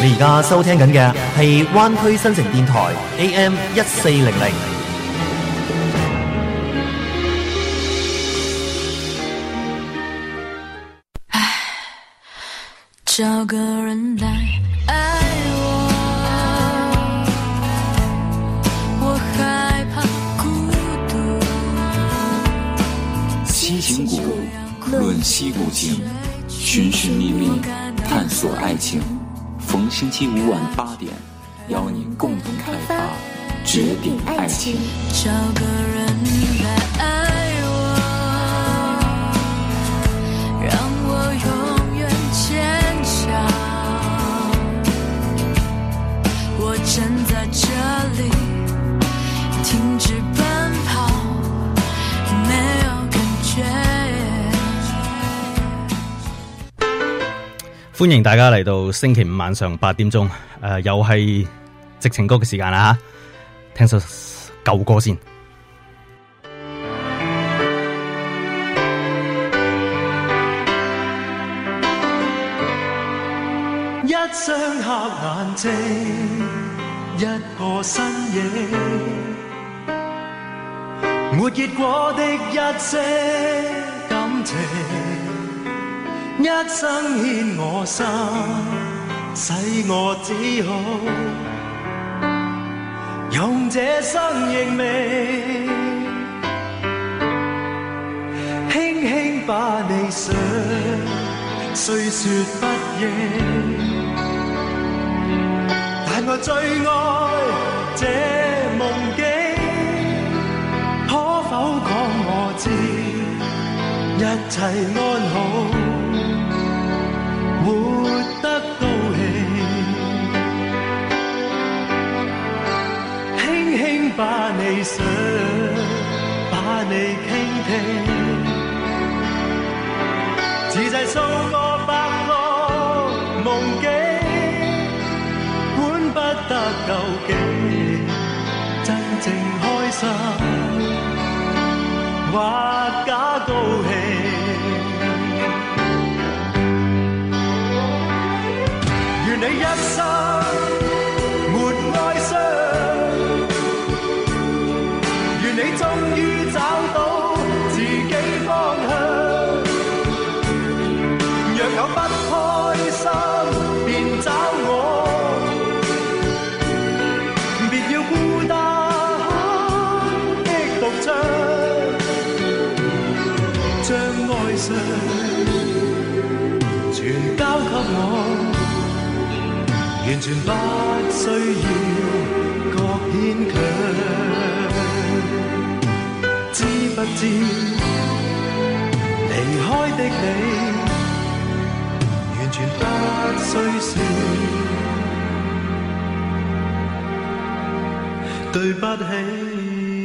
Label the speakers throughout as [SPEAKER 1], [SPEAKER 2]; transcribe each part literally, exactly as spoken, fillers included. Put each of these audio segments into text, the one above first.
[SPEAKER 1] 你而家收聽緊嘅係灣區新城電台 A M 一四零零。
[SPEAKER 2] 找個人來愛我，我害怕孤獨。
[SPEAKER 3] 西情谷，論西古情，尋尋覓覓，探索愛情。逢星期五晚八點，邀您共同開發，決定愛情。
[SPEAKER 2] 找個人來愛我，讓我永遠堅強。我站在這裡，停止奔跑，沒有感覺。
[SPEAKER 4] 歡迎大家嚟到星期五晚上八點鐘，誒、呃，又係矽情谷嘅時間啦吓，聽首舊歌先。
[SPEAKER 5] 一雙黑眼睛，一個身影，沒結果的一些感情。一生牽我心，使我只好用這生認命，輕輕把你想，雖說不應，但我最愛這夢境，可否講我知，一切安好，活得高興，輕輕把你想，把你傾聽，自製數個百個夢境，管不得究竟真正開心或假高興。願你一生沒哀傷，願你終於找到自己方向。若有不開心便找我，別要孤單的獨唱，將哀傷全交給我，完全不需要各牽強，知不知離開的你，完全不需說對不起。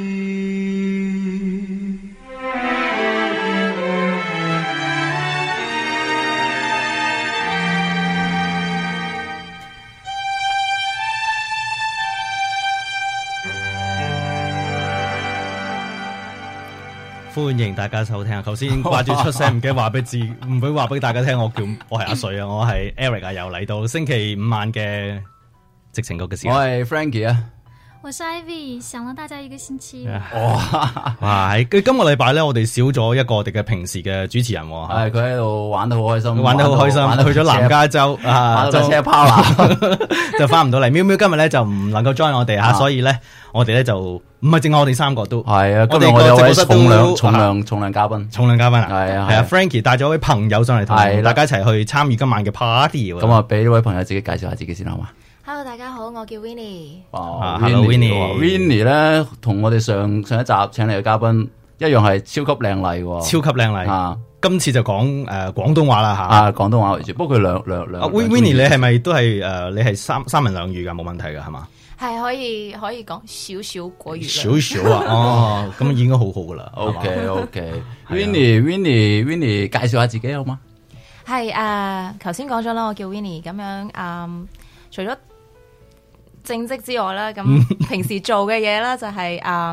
[SPEAKER 4] 歡迎大家收聽。頭先掛住出聲，唔記得話俾自，唔會話俾大家聽。我叫我係阿水啊，我係 Eric 啊，又嚟到星期五晚嘅矽情谷嘅時間。
[SPEAKER 6] 我係 Frankie 啊，
[SPEAKER 7] 我是 Ivy， 想了大家一個星期。
[SPEAKER 6] 哇！
[SPEAKER 4] 哇！今個禮拜咧，我哋少咗一個我哋嘅平時嘅主持人。
[SPEAKER 6] 係佢喺度玩得好開心，
[SPEAKER 4] 玩得好開心，去咗南加州啊，
[SPEAKER 6] 就車拋啦，
[SPEAKER 4] 就翻唔到嚟。喵喵今日咧就唔能夠 join 我哋吓，所以咧我哋咧就唔係淨係我哋三個都
[SPEAKER 6] 係啊。今日我哋有位重量重量重量嘉賓，
[SPEAKER 4] 重量嘉賓啊，
[SPEAKER 6] 係啊
[SPEAKER 4] 係啊 Frankie 帶咗位朋友上嚟，同大家一齊去參與今晚嘅 party。
[SPEAKER 6] 咁啊，俾呢位朋友自己介紹下自己先好嘛。
[SPEAKER 7] Hello， 大家好，我叫 Winnie。
[SPEAKER 6] 哦
[SPEAKER 4] ，Hello Winnie，Winnie
[SPEAKER 6] 咧同我哋上上一集請嚟嘅嘉賓一樣係超級靚麗喎，
[SPEAKER 4] 超級靚麗啊！今次就講誒廣東話啦吓，
[SPEAKER 6] 啊廣東話為主，不過佢兩兩兩。
[SPEAKER 4] Winnie 你係咪都係誒？你係三三文兩語噶，冇問題噶係嘛？
[SPEAKER 7] 係可以可以講少少國語。
[SPEAKER 4] 少少啊，哦，咁應該好好噶啦。
[SPEAKER 6] OK OK，Winnie Winnie Winnie 介紹下自己好嗎？
[SPEAKER 7] 係誒，頭先講咗啦，我叫 Winnie， 咁樣誒，除咗正職之外啦，咁平時做嘅嘢啦就係誒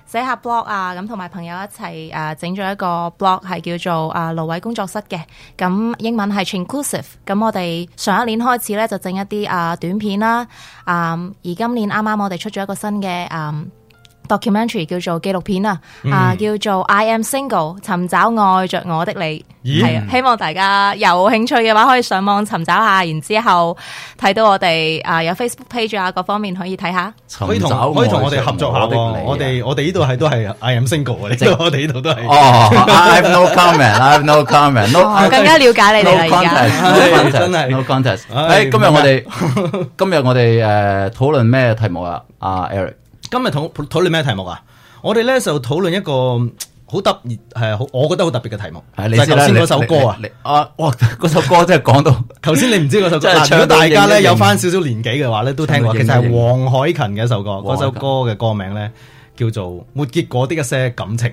[SPEAKER 7] 寫下 blog 啊，咁同埋朋友一齊誒整咗一個 blog 係叫做啊蘆葦工作室嘅，咁英文係 Chinclusive。咁我哋上一年開始咧就整一啲啊短片啦，啊而今年啱啱我哋出咗一個新嘅啊 documentary 叫做紀錄片啊，
[SPEAKER 4] 嗯、
[SPEAKER 7] 啊叫做 I Am Single 尋找愛着我的你，係啊，希望大家有興趣嘅話可以上網尋找下，然之後睇到我哋啊有 Facebook page 啊各方面可以睇下，
[SPEAKER 4] 可以同可以同我哋合作下喎。我哋我哋呢度係都係 I Am Single 啊，呢度我哋呢度都係。
[SPEAKER 6] 哦 ，I have no comment，I have no comment，no
[SPEAKER 7] 更加了解你哋啦而家，
[SPEAKER 6] 真係 no contest。誒，今日我哋今日我哋誒討論咩題目啊？阿 Eric。
[SPEAKER 4] 今日討討論咩題目啊？我哋咧就討論一個好特別係好，我覺得好特別嘅題目。
[SPEAKER 6] 係你
[SPEAKER 4] 就係頭先嗰首歌啊！
[SPEAKER 6] 啊，哇！嗰首歌真係講到，
[SPEAKER 4] 頭先你唔知嗰首歌。如果大家咧有翻少少年紀嘅話咧，都聽過。其實係黃凱芹嘅一首歌，嗰首歌嘅歌名咧叫做《沒結果的一些感情》。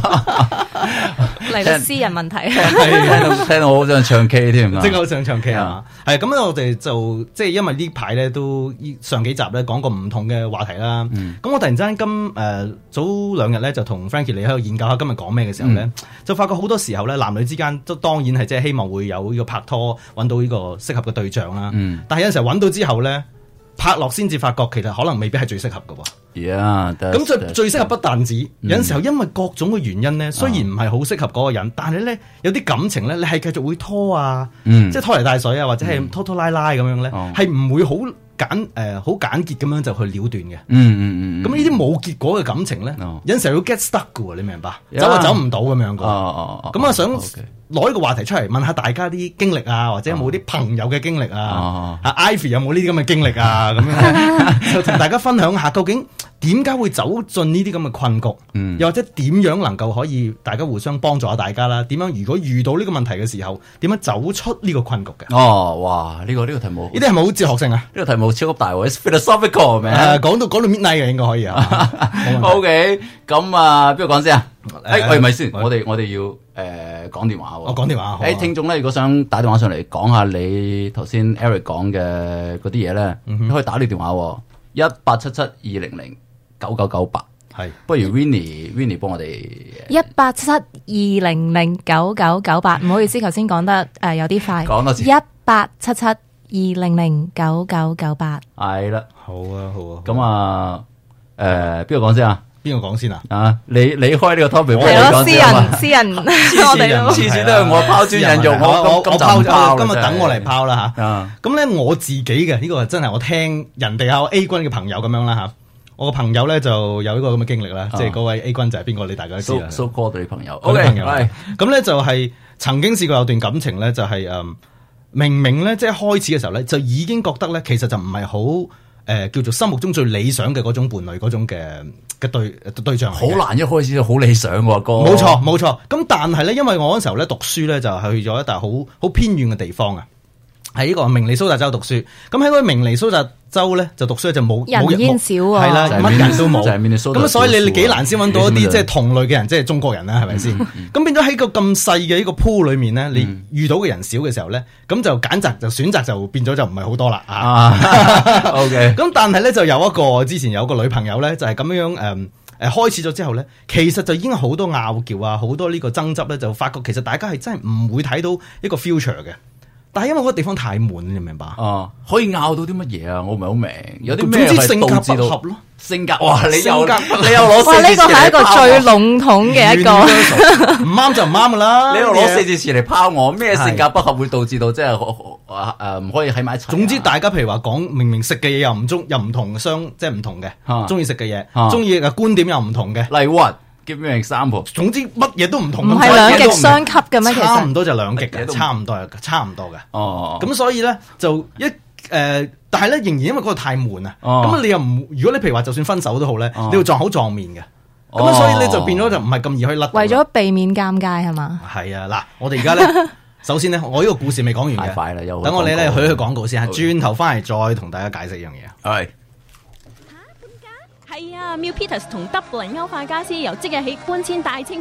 [SPEAKER 7] 嚟到私人問題，
[SPEAKER 6] 聽到聽到我好想唱 K 添，
[SPEAKER 4] 即係好想唱 K 啊！係咁，我哋就即係因為呢排咧都上幾集咧講過唔同嘅話題啦。咁、嗯、我突然之間今誒、呃、早兩日咧就同 Frankie 你喺度研究下今日講咩嘅時候咧，嗯、就發覺好多時候咧男女之間都當然係即係希望會有呢個拍拖，揾到呢個適合嘅對象啦。嗯、但係有陣時候揾到之後咧，拍落先至發覺其實可能未必係最適合嘅喎。咁就最適合不但止，嗯、有陣時候因為各種嘅原因咧，雖然唔係好適合嗰個人，嗯、但係咧有啲感情咧，你係繼續會拖啊，嗯、即係拖泥帶水啊，或者係拖拖拉拉咁樣咧，係唔、嗯、會好簡誒好簡潔咁樣就去了斷嘅。嗯嗯嗯。咁呢啲冇結果嘅感情咧，嗯、有陣時候要 get stuck 嘅喎，你明白？嗯、走就走唔到咁樣嘅。哦哦咁啊想。Okay. 攞呢個話題出嚟問下大家啲經歷啊，或者有冇啲朋友嘅經歷啊？阿、哦、Ivy 有冇呢啲咁嘅經歷啊？咁樣就同大家分享下，究竟點解會走進呢啲咁嘅困局？嗯、又或者點樣能夠可以大家互相幫助下大家啦？點樣如果遇到呢個問題嘅時候，點樣走出呢個困局嘅？
[SPEAKER 6] 哦，哇！呢、這個呢、這個題目，
[SPEAKER 4] 呢啲係咪好哲學性啊？
[SPEAKER 6] 呢個題目超級大喎 ，it's philosophical 咩？
[SPEAKER 4] 誒，講到講到 midnight 嘅應該可以啊。
[SPEAKER 6] O K，咁啊，邊個講先啊？誒，喂，咪先，我哋我哋要誒講電話喎。
[SPEAKER 4] 我講電話。
[SPEAKER 6] 誒，聽眾咧，如果想打電話上嚟講下你頭先 Eric 講嘅嗰啲嘢咧，你可以打呢個電話，一八七七二零零九九九八。係，不如 Winnie Winnie 幫我哋
[SPEAKER 7] 一八七七二零零九九九八。唔好意思，頭先講得誒有啲快。
[SPEAKER 6] 講多次。
[SPEAKER 7] 一八七七二零零九九九八。
[SPEAKER 6] 係啦，
[SPEAKER 4] 好啊，好啊。
[SPEAKER 6] 咁啊，誒，邊個講先啊？
[SPEAKER 4] 邊個講先啊？
[SPEAKER 6] 啊，你你開呢個 topic，
[SPEAKER 7] 係咯，私人私人，我哋
[SPEAKER 6] 次次都係我拋磚引玉，我我
[SPEAKER 4] 我拋，今日等我嚟拋啦吓。咁咧我自己嘅呢個真係我聽人哋有 A 君嘅朋友咁樣啦吓。我個朋友咧就有呢個咁嘅經歷啦，即係嗰位 A 君就係邊個？你大家都知啦。
[SPEAKER 6] So called 你朋友，
[SPEAKER 4] 我朋友係咁咧就係曾經試過有段感情咧，就係誒明明咧即係開始嘅時候咧，就已經覺得咧其實就唔係好誒叫做心目中最理想嘅嗰種伴侶嗰種嘅。嘅對對象
[SPEAKER 6] 好難一開始就好理想喎，哥。
[SPEAKER 4] 冇錯冇錯，咁但係咧，因為我嗰時候咧讀書咧就去咗一笪好好偏遠嘅地方啊，喺呢個明尼蘇達州讀書。咁喺嗰個明尼蘇達州咧就讀書就冇
[SPEAKER 7] 人煙少啊，
[SPEAKER 4] 係啦，乜人都冇。
[SPEAKER 6] 咁
[SPEAKER 4] 所以你你幾難先揾到一啲即係同類嘅人，即係中國人啦，係咪先？咁變咗喺個咁細嘅呢個鋪裏面咧，你遇到嘅人少嘅時候咧，咁就揀擇就選擇就變咗就唔係好多啦啊。OK，咁但係咧就有一個之前有個女朋友咧就係咁樣誒。誒開始咗之後咧，其實就已經好多拗撬啊，好多呢個爭執咧，就發覺其實大家係真係唔會睇到一個 future 嘅。但係因為嗰個地方太悶，你明白？
[SPEAKER 6] 啊，可以拗到啲乜嘢啊？我唔係好明。有啲咩係導致到
[SPEAKER 4] 咯？
[SPEAKER 6] 性格哇！你又
[SPEAKER 4] 格
[SPEAKER 6] 你又攞
[SPEAKER 7] 哇！呢個係一個最籠統嘅一個，
[SPEAKER 4] 唔啱就唔啱噶啦。
[SPEAKER 6] 你又攞四字詞嚟拋我，咩性格不合會導致到即係誒唔可以喺埋一齊？
[SPEAKER 4] 總之大家譬如話講明明食嘅嘢又唔中又唔同相，即係唔同嘅，中意食嘅嘢，中意嘅觀點又唔同嘅。
[SPEAKER 6] 例如 what？Give me an example。總
[SPEAKER 4] 之乜嘢都唔同。
[SPEAKER 7] 唔係兩極相吸嘅咩？其實
[SPEAKER 4] 差唔多就兩極嘅，差唔多嘅，差唔多嘅。哦。咁所以咧就一誒。但係咧，仍然因為嗰個太悶啊，咁、哦、你又唔，如果你譬如話就算分手都好咧，哦、你要撞口撞面嘅，咁、哦、所以咧就變咗就唔係咁易可以甩。
[SPEAKER 7] 為咗避免尷尬係嘛？
[SPEAKER 4] 係啊，嗱，我哋而家咧，首先咧，我呢個故事未講完嘅，
[SPEAKER 6] 快啦，又
[SPEAKER 4] 等我哋咧去去廣告先嚇，轉頭翻嚟再同大家解釋一樣嘢。係。
[SPEAKER 8] 係啊 ，Mill Peters 同 Dublin 歐化家私由即日起搬遷大清貨，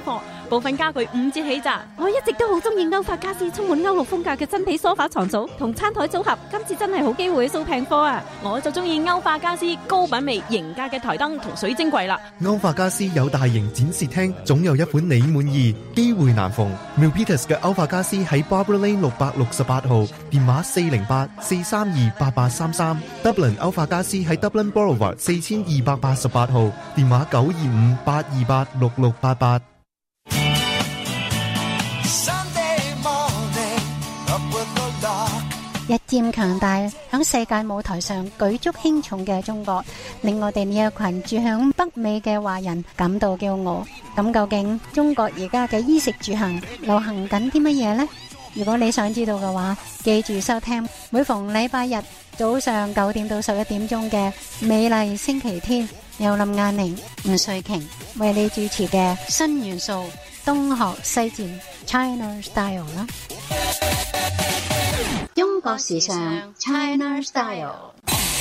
[SPEAKER 8] 部分家具五折起咋。
[SPEAKER 9] 我一直都好中意歐化家私充滿歐陸風格嘅真皮梳化床組同餐台組合，今次真係好機會掃平貨啊！
[SPEAKER 8] 我就中意歐化家私高品味型格嘅台燈同水晶櫃啦。
[SPEAKER 10] 歐化家私有大型展示廳，總有一款你滿意，機會難逢。Milpitas 嘅歐化家私喺 Barbara Lane 六百六十八號，電話四零八四三二八八三三。Dublin 歐化家私喺 Dublin Boulevard 四千二百八十八號，電話九二五八二八六六八八。
[SPEAKER 11] 日漸強大，響世界舞台上舉足輕重嘅中國，令我哋呢一群住響北美嘅華人感到驕傲。咁究竟中國而家嘅衣食住行流行緊啲乜嘢呢？如果你想知道嘅話，記住收聽每逢禮拜日早上九點到十一點鐘嘅美麗星期天，由林亞寧、吳瑞瓊為你主持嘅新元素東學西漸 China Style 啦。中國時尚 China Style。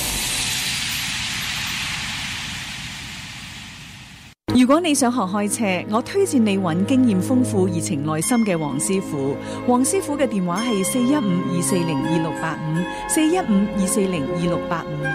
[SPEAKER 12] 如果你想學開車，我推薦你揾經驗豐富、熱情內心嘅黃師傅。黃師傅嘅電話係四一五二四零二六八五，四一五二四零二六八五。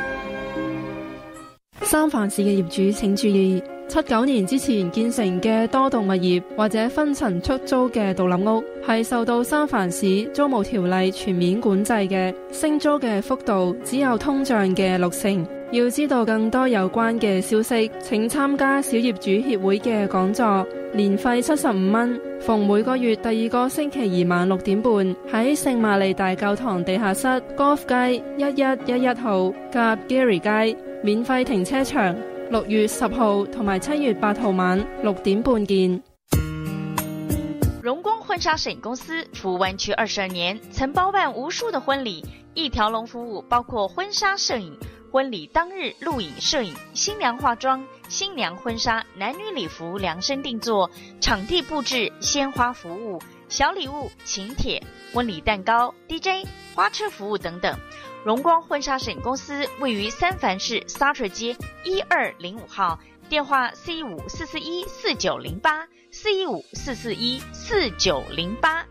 [SPEAKER 13] 三藩市嘅業主請注意，七九年之前建成嘅多棟物業或者分層出租嘅獨立屋，係受到三藩市租務條例全面管制嘅，升租嘅幅度只有通脹嘅六成。要知道更多有關嘅消息，請參加小業主協會嘅講座，年費七十五蚊，逢每個月第二個星期二晚六點半喺聖瑪利大教堂地下室 Golf 街一一一一號夾 Gary 街，免費停車場。六月十號同埋七月八號晚六點半見。
[SPEAKER 14] 榮光婚紗攝影公司服務灣區二十二年，曾包辦無數的婚禮，一條龍服務包括婚紗攝影、婚禮當日錄影攝影、新娘化妝、新娘婚紗、男女禮服量身定做、場地佈置、鮮花服務、小禮物、請帖、婚禮蛋糕、D J、花車服務等等。榮光婚紗攝影公司位於三藩市沙ထွက်街一二零五號，電話四一五四四一四九零八，四一五四四一四九零八。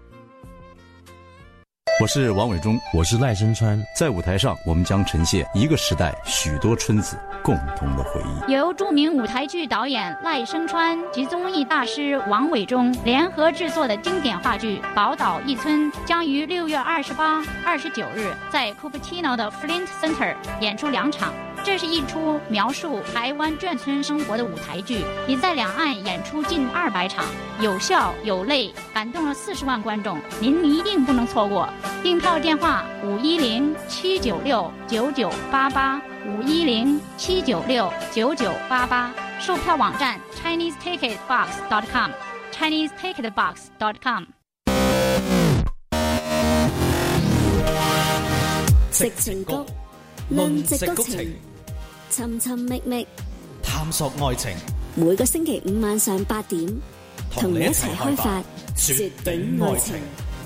[SPEAKER 15] 我是王偉忠，我是賴聲川。在舞台上，我們將呈現一個時代許多村子共同的回憶。
[SPEAKER 16] 由著名舞台劇導演賴聲川及綜藝大師王偉忠聯合製作的經典話劇《寶島一村》將於六月二十八、二十九日在 Cupertino 的 Flint Center 演出兩場。這是一出描述台灣眷村生活的舞台劇，已在兩岸演出近二百場，有笑有淚，感動了四十萬觀眾。您一定不能錯過。訂票電話五一零七九六九九八八，五一零七九六九九八八。售票網站 Chinese Ticket Box dot com Chinese Ticket Box dot com。
[SPEAKER 17] 矽情谷，論矽谷情，尋尋覓覓，
[SPEAKER 1] 探索愛情。
[SPEAKER 17] 每個星期五晚上八點，同你一齊開發絕頂愛情。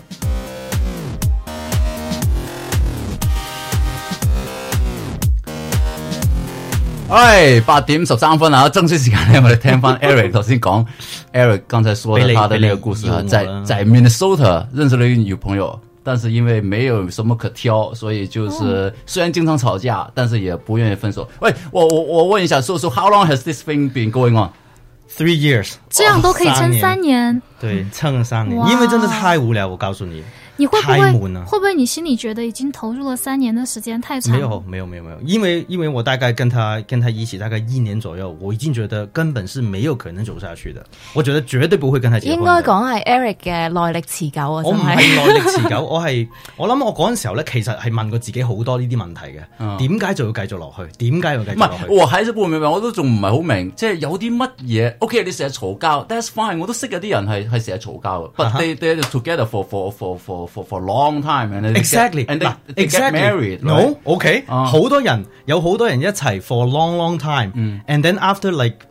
[SPEAKER 6] 哎，八點十三分啊！正式時間咧，我哋聽翻 Eric 頭先講 ，Eric 剛才說的他的那個故事啊，在在 Minnesota 認識了一個女朋友，但是因為沒有什麼可挑，所以就是雖然經常吵架，但是也不願意分手。喂，我我我問一下，so so how long has this thing been going on?
[SPEAKER 4] Three years，
[SPEAKER 18] 這樣都可以撐三年。
[SPEAKER 4] 對，撐三年，因為真的太無聊，我告訴你。
[SPEAKER 18] 你會不會會不會你心裡覺得已經投入了三年的時間太長？
[SPEAKER 4] 沒有沒有沒有沒有，因為因為我大概跟他跟他一起大概一年左右，我已經覺得根本是沒有可能走下去的。我覺得絕對不會跟他結婚。
[SPEAKER 7] 應該講係 Eric 嘅耐力持久啊！
[SPEAKER 4] 我唔係耐力持久，我係我諗我嗰陣時候咧，其實係問過自己好多呢啲問題嘅。點解就要繼續落去？點解要繼續落去？
[SPEAKER 6] 唔係，我還是不明白，我都仲唔係好明，即係有啲乜嘢 ？OK， 你成日嘈交 ，That's fine， 我都識有啲人係係成日嘈交嘅 ，but they they together for for for for for for long time and
[SPEAKER 4] exactly
[SPEAKER 6] and they, they
[SPEAKER 4] exactly.
[SPEAKER 6] get married.
[SPEAKER 4] No, OK，好多人有好多人一齊 for a long long time，and then after like like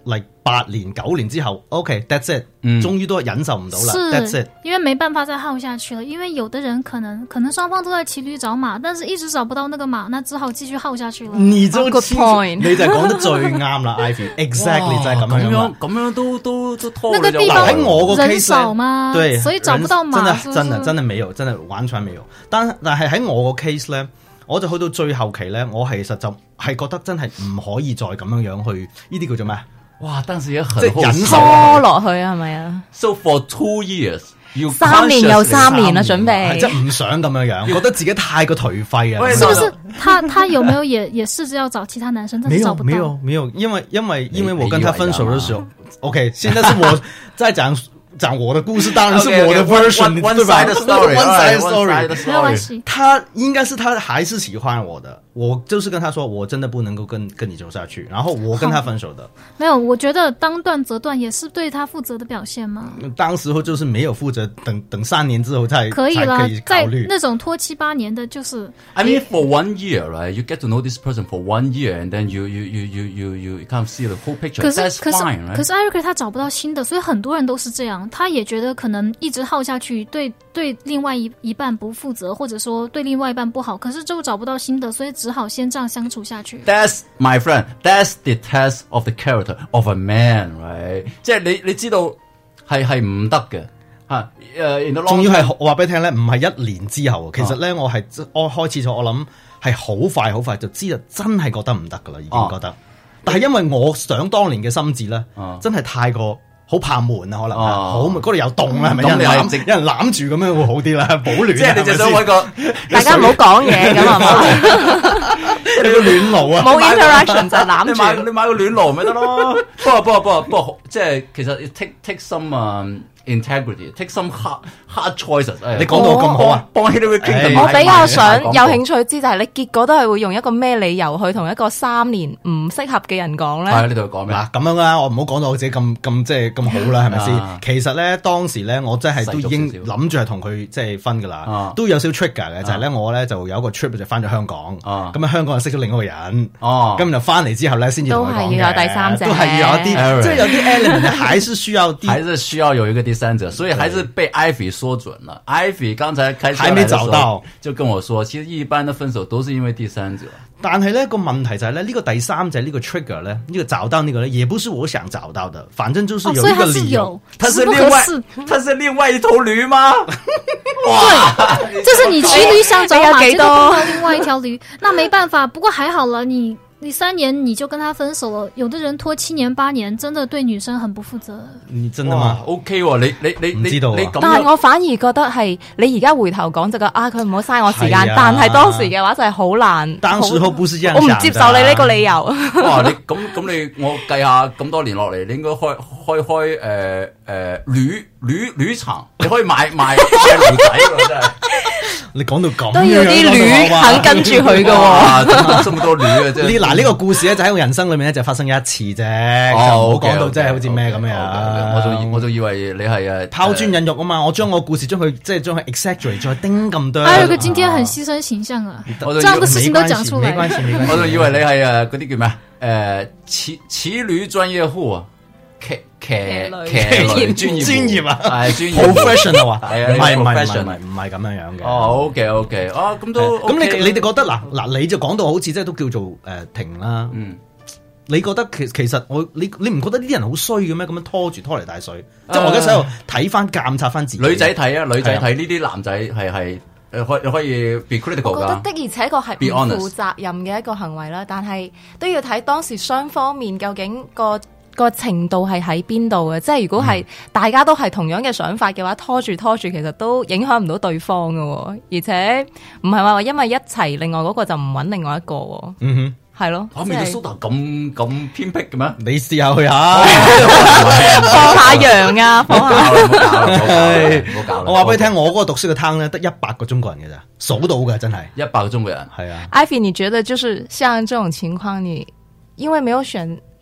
[SPEAKER 4] 八年九年之後 OK that's it， 終於都忍受唔到啦 that's it，
[SPEAKER 18] 因為沒辦法再耗下去了，因為有的人可能可能雙方都在騎驢找馬，但是一直找不到那個馬，那只好繼續耗下去了。
[SPEAKER 4] 你就 good point， 你就講得最啱啦Ivy exactly 就係咁樣樣，
[SPEAKER 6] 咁樣都都都拖
[SPEAKER 18] 那個地方
[SPEAKER 4] 喺我個 case
[SPEAKER 18] 人少嘛，
[SPEAKER 4] 對，
[SPEAKER 18] 所以找不到馬，
[SPEAKER 4] 真的真的真的沒有，真的完全沒有。但但係喺我個 case 咧，我就去到最後期咧，我其實就係覺得真係唔可以再咁樣樣去，呢啲叫做咩？
[SPEAKER 6] 哇！當時也很
[SPEAKER 4] 即係忍受
[SPEAKER 7] 拖落去係咪啊
[SPEAKER 6] ？So for two years，
[SPEAKER 7] 三年又三年啦，準備
[SPEAKER 4] 即係唔想咁樣樣，覺得自己太過頹廢啊！
[SPEAKER 18] 是不是他他有沒有也也試着要找其他男生，但是找不到？
[SPEAKER 4] 沒有沒有沒有，因為因為因為我跟他分手的時候 ，OK， 現在是我在講。講我的故事當然是我的 version，
[SPEAKER 6] okay, okay,
[SPEAKER 4] 對吧
[SPEAKER 6] ？One side story，
[SPEAKER 4] one side story，
[SPEAKER 6] 沒有關
[SPEAKER 18] 係。
[SPEAKER 4] 他應該是他還是喜歡我的，我就是跟他說，我真的不能夠跟跟你走下去，然後我跟他分手的。
[SPEAKER 18] 沒有，我覺得當斷則斷也是對他負責的表現嘛。
[SPEAKER 4] 當時候就是沒有負責，等等三年之後才
[SPEAKER 18] 可以啦，
[SPEAKER 4] 才可以考慮。
[SPEAKER 18] 在那種拖七八年的，就是。
[SPEAKER 6] I mean, for one year, right? You get to know this person for one year, and then you you you you you you kind of see the whole picture.
[SPEAKER 18] 可是
[SPEAKER 6] That's
[SPEAKER 18] 可是
[SPEAKER 6] fine, right?
[SPEAKER 18] 可是艾瑞克他找不到新的，所以很多人都是這樣，他也覺得。可能一直耗下去，對對另外一一半不負責，或者說對另外一半不好，可是就找不到新的，所以只好先這樣相處下去。
[SPEAKER 6] That's my friend. That's the test of the character of a man, right？ 即係你你知道係係唔得嘅嚇，誒，
[SPEAKER 4] 仲要係我話俾你聽咧，唔係一年之後，其實咧我係我開始咗，我諗係好快好快就知道真係覺得唔得噶啦，已經覺得。啊、但係因為我想當年嘅心智咧，啊、真係太過。好怕悶啊，可能好嗰度有洞啦，係咪？有人攬，有人攬住咁樣會好啲啦，保暖。即係你就想揾個
[SPEAKER 7] 大家唔好講嘢咁係嘛？
[SPEAKER 4] 你個暖爐啊，
[SPEAKER 7] 冇 interaction 就攬住。
[SPEAKER 6] 你買你買個暖爐咪得咯。不過不過不過不過，即係其實 take take some 啊。integrity, take some hard hard choices。
[SPEAKER 4] 你講到咁好啊，
[SPEAKER 6] 幫 Hillary Clinton。
[SPEAKER 7] 我比較想有興趣知就係你結果都係會用一個咩理由去同一個三年唔適合嘅人講咧？
[SPEAKER 6] 係呢度講咩？
[SPEAKER 4] 嗱咁樣啦，我唔好講到我自己咁咁即係咁好啦，係咪先？其實咧當時咧，我真係都已經諗住係同佢即係分噶啦，都有少 trigger 嘅，就係咧我咧就有一個 trip 就翻咗香港，咁啊香港就識咗另一個人，咁就翻嚟之後咧先至同佢講嘅，
[SPEAKER 7] 都係要有第三者，
[SPEAKER 4] 都係要有啲，即係有啲 element 還是需要啲，
[SPEAKER 6] 還是需要有一個第三者，所以還是被 Ivy 說準了。Ivy 剛才開始
[SPEAKER 4] 還沒找到，
[SPEAKER 6] 就跟我說，其實一般的分手都是因為第三者。
[SPEAKER 4] 但係咧個問題就係咧呢個第三者呢個 trigger 咧呢個找到呢個咧，也不是我想找到的，反正就是有一個理由。
[SPEAKER 6] 他是另外，他是另外一頭驢嗎？
[SPEAKER 18] 哇！就是你騎驢想找馬，結果碰到另外一條驢，那沒辦法。不過還好了，你。你三年你就跟他分手了，有的人拖七年八年，真的對女生很不負責。
[SPEAKER 4] 你真的嗎
[SPEAKER 6] ？OK 喎，你你你你知道、啊、你
[SPEAKER 7] 但係我反而覺得係你而家回頭講就個啊，佢唔好嘥我時間。啊、但係當時嘅話就係好難。
[SPEAKER 4] 當時候不是這樣，
[SPEAKER 7] 我唔接受你呢個理由。
[SPEAKER 6] 哇！你咁咁你我計下咁多年落嚟，你應該開開開誒誒驢驢驢場，你可以買買隻驢仔喎真係。
[SPEAKER 4] 你講到咁
[SPEAKER 7] 都要啲驢肯跟住佢㗎喎，
[SPEAKER 6] 咁多驢嘅啫。
[SPEAKER 4] 呢嗱呢個故事咧就喺我人生裏面咧就發生一次啫，就唔好講到真係好似咩咁樣。
[SPEAKER 6] 我仲我仲以為你係誒
[SPEAKER 4] 拋磚引玉啊嘛，我將我故事將佢即係將佢 exaggerate 再叮咁多。
[SPEAKER 18] 哎，佢今天很犧牲形象啊，這樣的事情都講出來。
[SPEAKER 4] 沒關係，沒關係。
[SPEAKER 6] 我仲以為你係誒嗰啲叫咩啊？誒騎騎驢專業戶啊。騎騎騎專業專業啊，係專業
[SPEAKER 4] professional 啊，係啊，唔係唔係唔係唔係咁樣樣嘅。
[SPEAKER 6] 哦，OK OK，哦咁都
[SPEAKER 4] 咁你你哋覺得嗱嗱你就講到好似即係都叫做誒停啦。嗯，你覺得其其實我你你唔覺得呢啲人好衰嘅咩？咁樣拖住拖泥帶水，即係我而家喺度睇翻監察翻自己。
[SPEAKER 6] 女仔睇啊，女仔睇呢啲男仔係係誒可可以 be critical
[SPEAKER 7] 我覺得的而且確係唔負責任嘅一個行為啦，但係都要睇當時雙方面究竟個。個程度係喺邊度嘅？即係如果係大家都係同樣嘅想法嘅話，拖住拖住，其實都影響唔到對方嘅，而且唔係話因為一齊，另外嗰個就唔揾另外一個。嗯哼，係咯。
[SPEAKER 6] 啊，美國蘇打咁咁偏僻嘅咩？
[SPEAKER 4] 你試下去下，
[SPEAKER 7] 放下羊啊！
[SPEAKER 6] 唔好搞啦，唔好搞啦，唔好搞啦。
[SPEAKER 4] 我話俾你聽，我嗰個讀書嘅攤咧，得一百個中國人嘅咋，數到嘅真係
[SPEAKER 6] 一百個中國人。
[SPEAKER 4] 係啊。
[SPEAKER 7] Ivy，你覺得就是像這種情況，你因為沒有選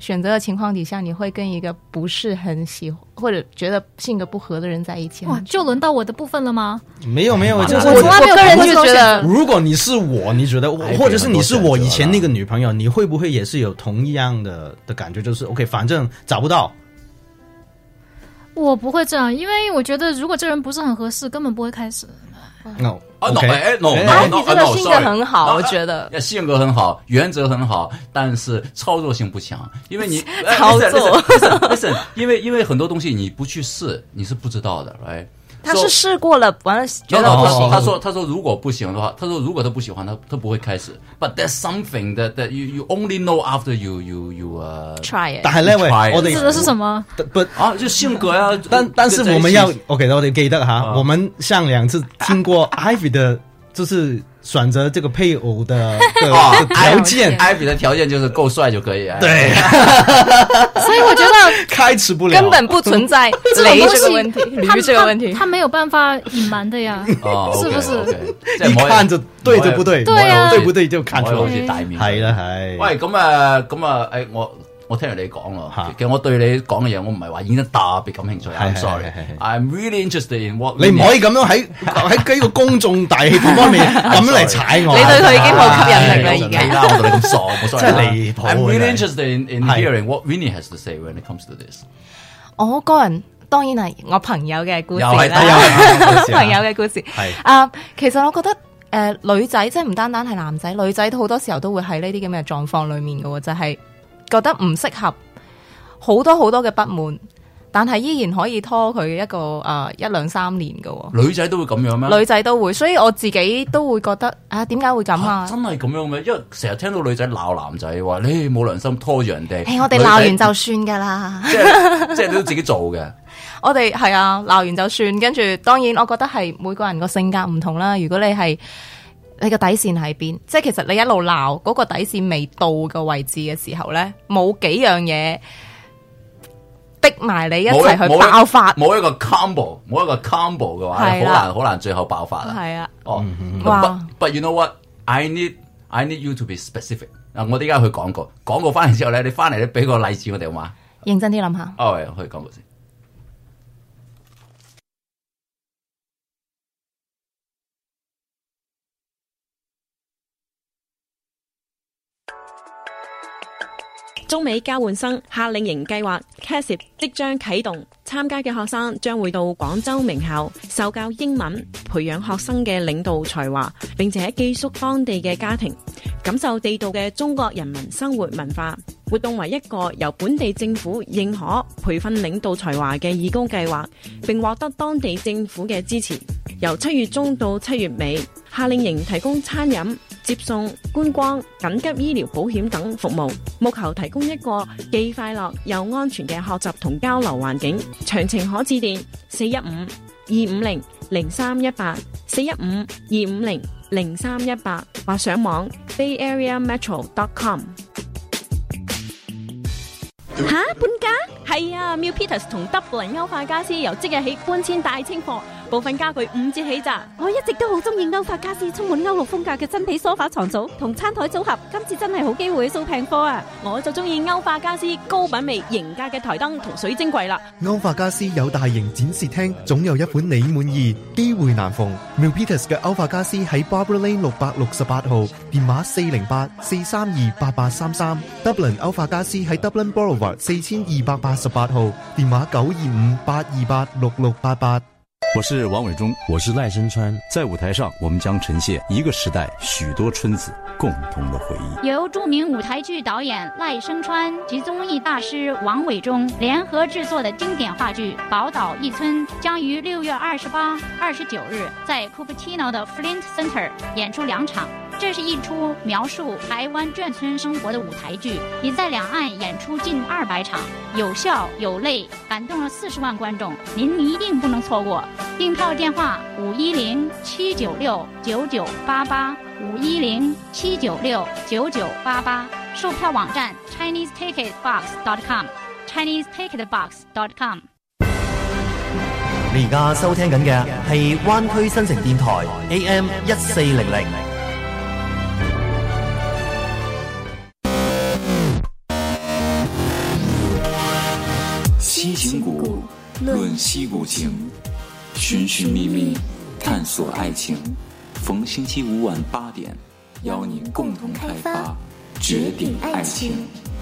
[SPEAKER 7] 选择的情况底下，你会跟一个不是很喜欢或者觉得性格不合的人在一起？
[SPEAKER 18] 哇，就轮到我的部分了吗？
[SPEAKER 4] 没有没有，就是
[SPEAKER 7] 我从来没有个人就觉得，
[SPEAKER 4] 如果你是我，你觉得，或者是你是我以前那个女朋友，你会不会也是有同样的的感觉？就是 OK， 反正找不到。
[SPEAKER 18] 我不会这样，因为我觉得如果这人不是很合适，根本不会开始。
[SPEAKER 4] No，
[SPEAKER 6] 啊 no， 哎 no，
[SPEAKER 7] 你这个性格很好，我觉得
[SPEAKER 6] 性格很好，原则很好，但是操作性不强，因为你
[SPEAKER 7] 操作
[SPEAKER 6] listen， 因为因为很多东西你不去试，你是不知道的 ，right？
[SPEAKER 7] 他是试过了，完了觉得不行。
[SPEAKER 6] 他说：“他说如果不行的话，他说如果他不喜欢，他他不会开始。But there's something that that you you only know after you you you uh
[SPEAKER 7] try it。
[SPEAKER 4] 但係咧，喂，我哋
[SPEAKER 18] 指的是什麼？
[SPEAKER 6] 不啊，就性格呀。
[SPEAKER 4] 但但是我們要 OK 的，我哋記得哈，我們上兩次聽過 Ivy 的，就是選擇這個配偶的的條件。
[SPEAKER 6] Ivy 的條件就是夠帥就可以。
[SPEAKER 4] 對，
[SPEAKER 7] 所以我覺得
[SPEAKER 4] 開始不了，
[SPEAKER 7] 根本不存在雷這個問題，驢這個問題，
[SPEAKER 18] 他沒有辦法隱瞞的呀，是不是？
[SPEAKER 4] 一看就對就不對，
[SPEAKER 18] 對啊，
[SPEAKER 4] 對不對就看出來，
[SPEAKER 6] 好似大面。
[SPEAKER 4] 係啦係。
[SPEAKER 6] 喂，咁啊咁啊，誒我。我聽完你講咯，其實我對你講嘅嘢，我唔係話已經特別感興趣。I'm sorry，I'm really interested in what。
[SPEAKER 4] 你唔可以咁樣喺喺幾個公眾大氣方面咁樣嚟踩我。
[SPEAKER 7] 你對佢已經冇吸引力啦，而家。
[SPEAKER 6] 係啦，我同你咁傻，冇所謂。
[SPEAKER 4] 真係離譜。
[SPEAKER 6] I'm really interested in in hearing what Winnie has to say when it comes to this。
[SPEAKER 7] 我個人當然係我朋友嘅故事啦，朋友嘅故事。係啊，其實我覺得誒女仔即係唔單單係男仔，女仔都好多時候都會喺呢啲咁嘅狀況裡面嘅喎，就係。覺得唔適合，好多好多嘅不滿，但係依然可以拖佢一個誒、呃、一兩三年嘅喎。
[SPEAKER 6] 女仔都會咁樣咩？
[SPEAKER 7] 女仔都會，所以我自己都會覺得啊，點解會咁啊？
[SPEAKER 6] 真係咁樣咩？因為成日聽到女仔鬧男仔話你冇良心拖住人哋。
[SPEAKER 7] 誒，我哋鬧完就算㗎啦。
[SPEAKER 6] 即係即係你都自己做嘅。
[SPEAKER 7] 我哋係啊，鬧完就算，跟住當然我覺得係每個人個性格唔同啦。如果你係你個底線喺邊？即係其實你一路鬧嗰個底線未到嘅位置嘅時候咧，冇幾樣嘢逼埋你一齊去爆發，
[SPEAKER 6] 冇一個 combo， 冇一個 combo 嘅話，好難好難最後爆發啊！
[SPEAKER 7] 係啊，
[SPEAKER 6] 哦，哇 ！But you know what? I need I need you to be specific。嗱，我哋而家去廣告，廣告翻嚟之後咧，你翻嚟咧俾個例子我哋好嘛？
[SPEAKER 7] 認真啲諗下。
[SPEAKER 6] 哦，去廣告先。
[SPEAKER 8] 中美交換生夏令營計劃 C A S I P 即將啟動，參加嘅學生將會到廣州名校受教英文，培養學生嘅領導才華，並且寄宿當地嘅家庭，感受地道嘅中國人民生活文化。活動為一個由本地政府認可培訓領導才華嘅義工計劃，並獲得當地政府嘅支持。由七月中到七月尾，夏令營提供餐飲、接送、觀光、緊急醫療保險等服務，務求提供一個既快樂又安全嘅學習同交流環境。詳情可致電四一五二五零零三一八四一五二五零零三一八，或上網 bay area metro dot com。
[SPEAKER 9] 吓，半價？
[SPEAKER 8] 係啊 ，Mill Peters 同 Dublin 歐化家私由即日起搬遷大清貨，部分家具五折起咋。
[SPEAKER 9] 我一直都好中意歐化家私充滿歐陸風格嘅真皮梳化床組同餐台組合，今次真係好機會掃平貨啊！
[SPEAKER 8] 我就中意歐化家私高品味型格嘅台燈同水晶櫃啦。
[SPEAKER 10] 歐化家私有大型展示廳，總有一款你滿意，機會難逢。Mill Peters 嘅歐化家私喺 Barbara Lane 六百六十八號，電話四零八四三二八八三三。Dublin 歐化家私喺 Dublin Boulevard 四千二百八十八號，電話九二五八二八六六八八。
[SPEAKER 15] 我是王偉忠，我是賴聲川。在舞台上，我們將呈現一個時代許多春子共同的回憶。
[SPEAKER 16] 由著名舞台劇導演賴聲川及綜藝大師王偉忠聯合製作的經典話劇《寶島一村》將於六月二十八、二十九日在 Cupertino 的 Flint Center 演出兩場。這是一出描述台灣眷村生活的舞台劇，已在兩岸演出近二百場，有笑有淚，感動了四十萬觀眾。您一定不能錯過。訂票電話五一零七九六九九八八五一零七九六九九八八，售票網站 Chinese Ticket Box dot com Chinese Ticket Box dot com。
[SPEAKER 1] 你而家收聽緊嘅係灣區新城電台 A M 一四零零。
[SPEAKER 3] 筋骨，论膝骨情，寻寻觅觅，探索爱情。逢星期五晚八点，邀您共同开发绝顶爱情。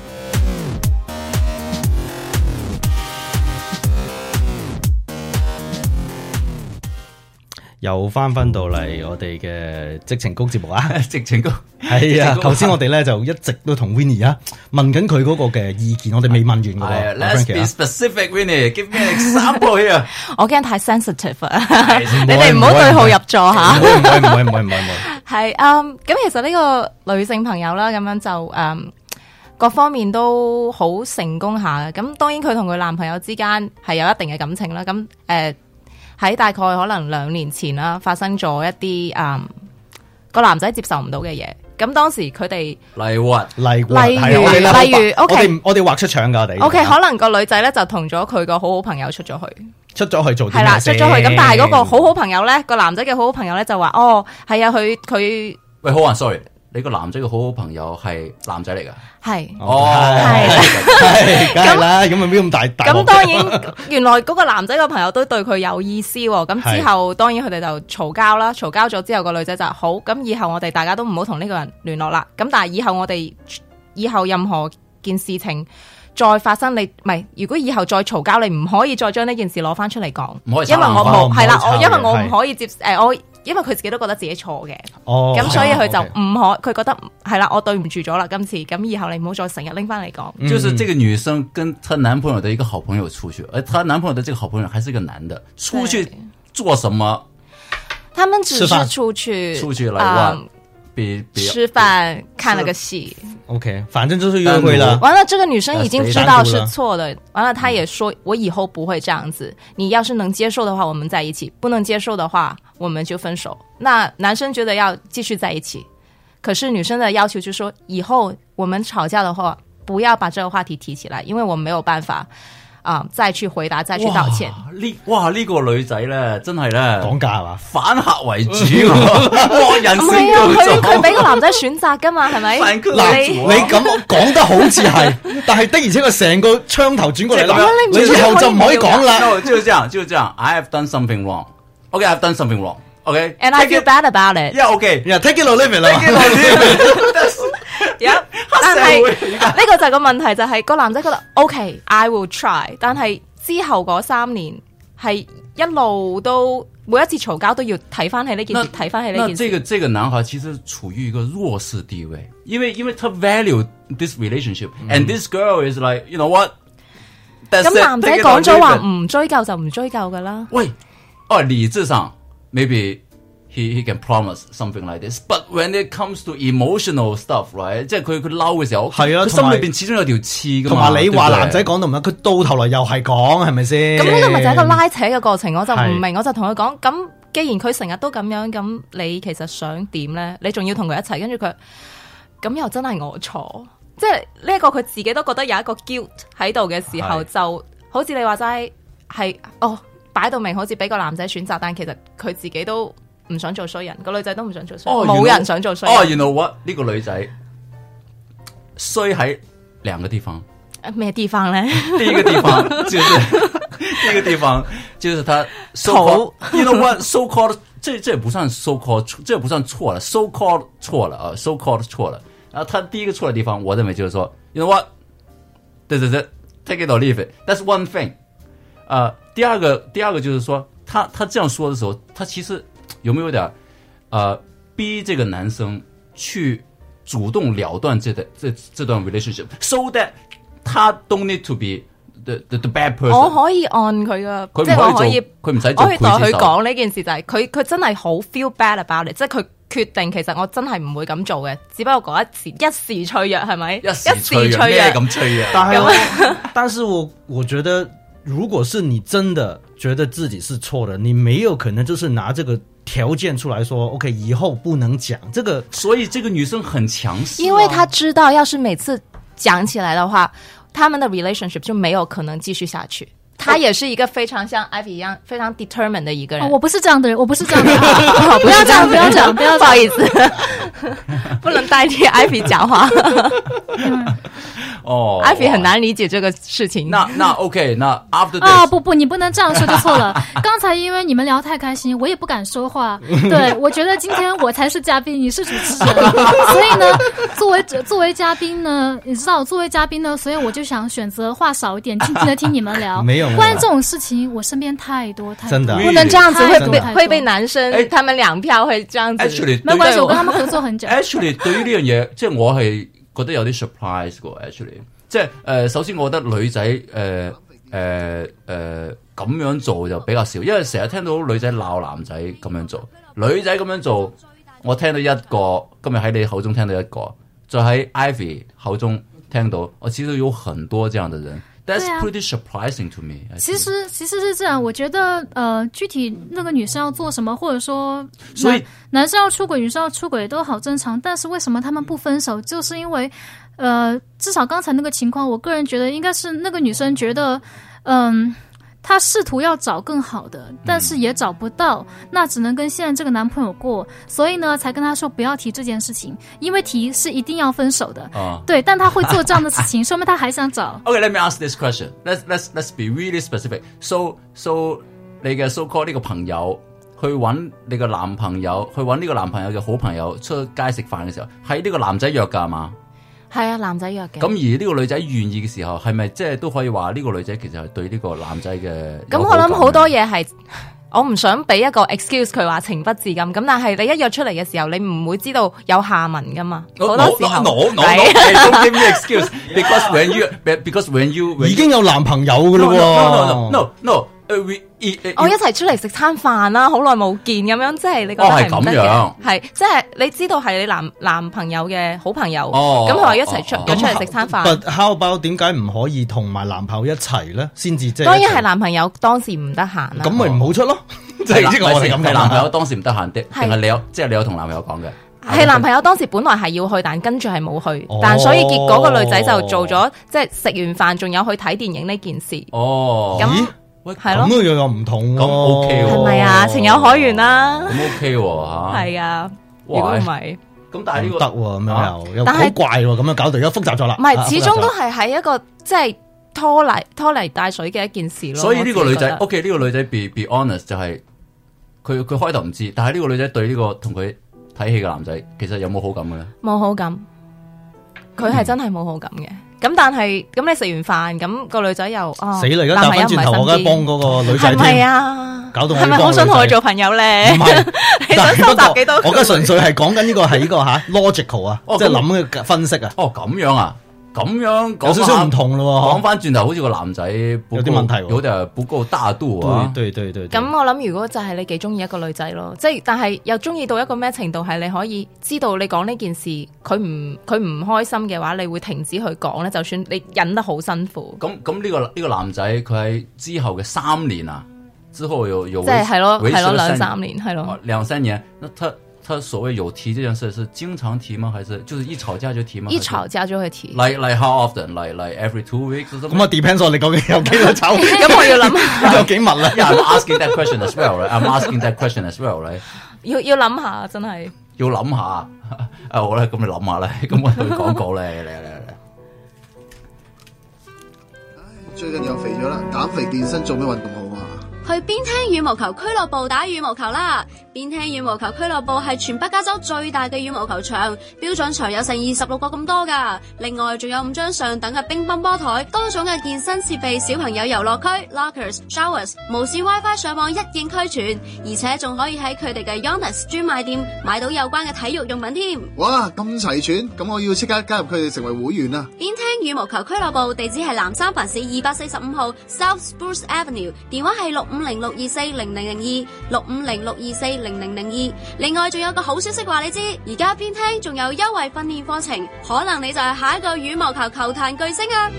[SPEAKER 4] 又翻翻到嚟我哋嘅矽情谷節目啊！
[SPEAKER 6] 矽情谷
[SPEAKER 4] 係啊，頭先我哋咧就一直都同 Winnie 啊問緊佢嗰個嘅意見，我哋未問完㗎喎。
[SPEAKER 6] Let's be specific, Winnie. Give me an example here.
[SPEAKER 7] 我驚太 sensitive 啊！你哋唔好對號入座嚇。
[SPEAKER 4] 唔會唔會唔會唔會唔會。
[SPEAKER 7] 係嗯，咁其實呢個女性朋友啦，咁樣就嗯各方面都好成功下嘅。咁當然佢同佢男朋友之間係有一定嘅感情啦。咁誒。呃喺大概可能兩年前啦，發生咗一啲嗯個男仔接受唔到嘅嘢。咁當時佢哋
[SPEAKER 6] 例如
[SPEAKER 4] 例如
[SPEAKER 7] 例如例如 ，O K，
[SPEAKER 4] 我哋畫出腸㗎，我哋
[SPEAKER 7] O K， 可能個女仔咧就同咗佢個好好朋友出咗去，
[SPEAKER 4] 出咗去做啲咩？
[SPEAKER 7] 係啦，出咗去。咁但係嗰個好好朋友咧，個男仔嘅好好朋友咧就話：哦，係啊，佢佢
[SPEAKER 6] 喂，好啊 ，sorry。你個男仔嘅好好朋友係男仔嚟噶？
[SPEAKER 7] 係
[SPEAKER 6] 哦，
[SPEAKER 4] 係，梗係啦，咁咪邊咁大大？
[SPEAKER 7] 咁當然，原來嗰個男仔嘅朋友都對佢有意思喎。咁之後當然佢哋就嘈交啦，嘈交咗之後個女仔就好，咁以後我哋大家都唔好同呢個人聯絡啦。咁但係以後我哋以後任何件事情再發生，你唔係如果以後再嘈交，你唔可以再將呢件事攞翻出嚟講，因為我冇係啦，我因為我唔可以接誒我。因為佢自己都覺得自己錯嘅，咁、哦、所以佢就唔可，佢覺得係啦，我對唔住咗啦，今次咁以後你唔好再成日拎翻嚟講。
[SPEAKER 6] 就是這個女生跟她男朋友的一個好朋友出去，而她男朋友的這個好朋友還是一個男的，出去做什麼？
[SPEAKER 7] 他們只是出去
[SPEAKER 6] 出去來玩。嗯
[SPEAKER 7] 比比吃飯看了個戲
[SPEAKER 4] ，OK， 反正就是約會了。
[SPEAKER 7] 完了，這個女生已經知道是錯的。完了，她也說：“我以後不會這樣子。你要是能接受的話，我們在一起；不能接受的話，我們就分手。”那男生覺得要繼續在一起，可是女生的要求就是說：“以後我們吵架的話，不要把這個話題提起來，因為我沒有辦法。”啊、嗯！再去回答，再去道歉。
[SPEAKER 6] 呢哇呢、這個女仔咧，真係咧
[SPEAKER 4] 講價係嘛？
[SPEAKER 6] 反客為主，惡人先告狀。
[SPEAKER 7] 佢佢俾個男仔選擇噶嘛，係咪？
[SPEAKER 4] 嗱，你咁講得好似係，但係的而且確成個槍頭轉過嚟啦，你以後就唔可以講啦。
[SPEAKER 6] No， 就是這樣，就是這樣。I have done something wrong. Okay, I've done something wrong. Okay,
[SPEAKER 7] and I feel bad about it.
[SPEAKER 6] Yeah, okay.
[SPEAKER 4] Yeah, take it or leave it 啦。
[SPEAKER 7] Yep. 但係呢個就係個問題，就係、是、個男仔覺得 OK，I、okay, will try。但係之後嗰三年係一路都每一次嘈交都要睇翻起呢件事，睇翻起呢件事。
[SPEAKER 6] 那這個這個男孩其實處於一個弱勢地位，因為因為他 value this relationship，and、嗯、this girl is like you know what？
[SPEAKER 7] 咁男仔講咗話唔追究就唔追究噶啦。
[SPEAKER 6] 喂，哦，理智上 maybe。He he can promise something like this, but when it comes to emotional stuff, right？ 即係佢佢嬲嘅時候，係啊，佢心裏邊始終有條刺噶嘛。
[SPEAKER 4] 同埋你話男仔講到唔啱，佢到頭來又係講，係咪先？
[SPEAKER 7] 咁呢個咪就係一個拉扯嘅過程，我就唔明，我就同佢講，咁既然佢成日都咁樣，咁你其實想點咧？你仲要同佢一齊，跟住佢，咁又真係我錯，即係呢一個佢自己都覺得有一個 guilt 喺度嘅時候，就好似你話齋係哦，擺到明好似俾個男仔選擇，但其實佢自己都。唔想做衰人，個女仔都唔想做衰人，冇、oh, 人想做衰人。
[SPEAKER 6] 哦，原來我呢個女仔衰喺兩個地方。
[SPEAKER 7] 咩地方咧？
[SPEAKER 6] 第一個地方就是第一個地方就是他 so called you know what so called 這這也不算 so called 這也不算錯了 so called 錯了啊 so called 錯了。然後他第一個錯的地方，我認為就是說 you know what 對對對 take it or leave it，that's one thing。啊、呃，第二個第二個就是說，他他這樣說的時候，他其實。有沒有點，呃，逼這個男生去主動了斷這段這這段 relationship，so that 他 don't need to be the the, the bad person。
[SPEAKER 7] 我可以按佢嘅，即係我可以，
[SPEAKER 6] 佢唔使，
[SPEAKER 7] 我可以同佢講呢件事就係佢佢真係好 feel bad about it，即係佢決定其實我真係唔會咁做嘅，只不過嗰一時一時脆弱係咪？
[SPEAKER 6] 一時脆弱咩咁脆弱？
[SPEAKER 4] 但係，但是我我覺得，如果是你真的覺得自己是錯的，你沒有可能就是拿這個。條件出來說 OK 以後不能講這個，
[SPEAKER 6] 所以這個女生很強勢、啊，
[SPEAKER 7] 因為她知道要是每次講起來的話，他們的 relationship 就沒有可能繼續下去。 他也是一個非常像 Ivy 一樣非常 determined 的一個人。
[SPEAKER 18] 哦、我不是這樣的人，我不是這樣的人，不要這樣，不要講，不要講，
[SPEAKER 7] 不好意思，不能代替 Ivy 講話。
[SPEAKER 6] 哦
[SPEAKER 7] ，Ivy 很難理解這個事情。
[SPEAKER 6] 那那 OK， 那 after
[SPEAKER 18] 啊、哦、不不，你不能這樣說就錯了。剛才因為你們聊太開心，我也不敢說話。對，我覺得今天我才是嘉賓，你是主持人，所以呢，作為作為嘉賓呢，你知道，作為嘉賓呢，所以我就想選擇話少一點，靜靜的聽你們聊。
[SPEAKER 4] 沒有，
[SPEAKER 18] 關於這種事情，我身邊太多太多，
[SPEAKER 4] 真的
[SPEAKER 7] 不能這樣子，會被會被男生他們兩票會這樣子。
[SPEAKER 6] Actually，
[SPEAKER 18] 沒關係，我跟他們合作很久。
[SPEAKER 6] Actually， 對於呢樣嘢，即係我係覺得有啲 surprise 嘅。Actually， 即係誒，首先我覺得女仔誒誒誒咁樣做就比較少，因為成日聽到女仔鬧男仔咁樣做，女仔咁樣做，我聽到一個，今日喺你口中聽到一個，再喺 Ivy 口中聽到，我知道有很多這樣的人。That's pretty surprising to me.
[SPEAKER 18] 其實其實是這樣，我覺得呃具體那個女生要做什麼，或者說
[SPEAKER 6] 所以
[SPEAKER 18] 男生要出軌，女生要出軌都好正常。但是為什麼他們不分手？就是因為呃至少剛才那個情況，我個人覺得應該是那個女生覺得嗯。呃她試圖要找更好的，但是也找不到，嗯、那只能跟現在這個男朋友過，所以呢，才跟他說不要提這件事情，因為提是一定要分手的。哦、對，但他會做這樣的事情，說明他還想找。
[SPEAKER 6] Okay, let me ask this question. Let's let's let's be really specific. So so 你嘅 so called 呢個朋友去揾你個男朋友，去揾呢個男朋友嘅好朋友出街食飯嘅時候，係呢個男仔約㗎嘛？
[SPEAKER 7] 係啊，男仔約嘅。咁
[SPEAKER 6] 而呢個女仔願意嘅時候，係咪即係都可以話呢個女仔其實係對呢個男仔嘅？
[SPEAKER 7] 咁我諗好多嘢係，我唔想俾一個 excuse 佢話情不自禁。咁但係你一約出嚟嘅時候，你唔會知道有下文噶嘛。好、no, 多時候
[SPEAKER 6] no no no, no, don't give me excuse because when you because when you when
[SPEAKER 4] 已經有男朋友噶咯喎。
[SPEAKER 6] no no no no。Uh, we, uh, uh,
[SPEAKER 7] 我一齊出嚟食餐飯啦，好耐冇見咁樣，即係你覺得係唔得嘅？係即係你知道係你男男朋友嘅好朋友，咁佢話一齊出約出嚟食餐飯。
[SPEAKER 4] But how about 點解唔可以同埋男朋友一齊咧？先至即係
[SPEAKER 7] 當然係男朋友當時唔得閒啦。
[SPEAKER 4] 咁咪唔好出咯。即
[SPEAKER 6] 係
[SPEAKER 4] 呢個我哋咁
[SPEAKER 6] 係男朋友當時唔得閒的，定係你有即係你有同男朋友講嘅？
[SPEAKER 7] 係男朋友當時本來係要去，但跟住係冇去，哦、但所以結果個女仔就做咗即係食完飯仲有去睇電影呢件事。
[SPEAKER 6] 哦，
[SPEAKER 7] 咁。
[SPEAKER 4] 係咯，咁樣又唔同喎，
[SPEAKER 6] 咁 OK 喎，
[SPEAKER 7] 係咪啊？情有可原啦，
[SPEAKER 6] 咁 OK 喎嚇，
[SPEAKER 7] 係啊，如果唔係，
[SPEAKER 6] 咁但係呢個
[SPEAKER 4] 得喎，咁樣又又好怪喎，咁樣搞到而家複雜咗啦。
[SPEAKER 7] 唔係，始終都係喺一個即係拖泥拖泥帶水嘅一件事咯。
[SPEAKER 6] 所以呢個女仔 OK，呢個女仔 be be honest 就係佢佢開頭唔知，但係呢個女仔對呢個同佢睇戲嘅男仔其實有冇好感嘅咧？
[SPEAKER 7] 冇好感，佢係真係冇好感嘅。咁但係咁你食完飯咁個女仔又哦
[SPEAKER 4] 死啦！而家搭翻轉頭，我而家幫嗰個女仔
[SPEAKER 7] 係咪啊？
[SPEAKER 4] 搞到我
[SPEAKER 7] 係咪好想同佢做朋友咧？
[SPEAKER 4] 唔係，
[SPEAKER 7] 你想收集幾多？
[SPEAKER 4] 我而家純粹係講緊呢個係呢個吓 logical 啊，即係諗嘅分析啊。
[SPEAKER 6] 哦，咁樣啊？咁樣
[SPEAKER 4] 有少少唔同咯，
[SPEAKER 6] 講翻轉頭，好似個男仔
[SPEAKER 4] 有啲問題，
[SPEAKER 6] 有啲不夠大度啊！
[SPEAKER 4] 對對對。
[SPEAKER 7] 咁我諗，如果就係你幾中意一個女仔咯，即係但係又中意到一個咩程度，係你可以知道你講呢件事，佢唔佢唔開心嘅話，你會停止去講咧。就算你忍得好辛苦。
[SPEAKER 6] 咁咁呢個呢個男仔，佢喺之後嘅三年啊，之後有有
[SPEAKER 7] 即係係咯係咯兩三年係咯
[SPEAKER 6] 兩三年，那他。他所謂有提這件事是經常提嗎？還是就是一吵架就提嗎？
[SPEAKER 7] 一吵架就會提。
[SPEAKER 6] Like like how often? Like like every two weeks?
[SPEAKER 4] 咁啊 depends on 你究竟有幾多吵？
[SPEAKER 7] 咁我要諗
[SPEAKER 4] 有幾密啦。
[SPEAKER 6] Yeah, I'm asking that question as well, right? I'm asking that question as well, right?
[SPEAKER 7] 要要諗下，真係。
[SPEAKER 6] 要諗下啊！好咧，咁你諗下咧，咁我對廣告咧，嚟嚟嚟。
[SPEAKER 19] 最近又肥咗啦，減肥健身做咩運動好啊？
[SPEAKER 20] 去邊聽羽毛球俱樂部打羽毛球啦！邊聽羽毛球俱樂部係全北加州最大嘅羽毛球場，標準場有成二十六個咁多噶。另外仲有五張上等嘅乒乓波台，多種嘅健身設備，小朋友遊樂區 lockers、showers， 無線 WiFi 上網一應俱全，而且仲可以喺佢哋嘅 Yonex 專賣店買到有關嘅體育用品添。
[SPEAKER 19] 哇，咁齊全，咁我要即刻加入佢哋成為會員啊！
[SPEAKER 20] 邊聽羽毛球俱樂部地址係南三藩市二百四十五號 South Spruce Avenue， 電話係六五零六二四零零零二六五零六二四零零零二。另外仲有個好消息話你知，而家邊聽仲有優惠訓練課程，可能你就係下一個羽毛球球壇巨星啊！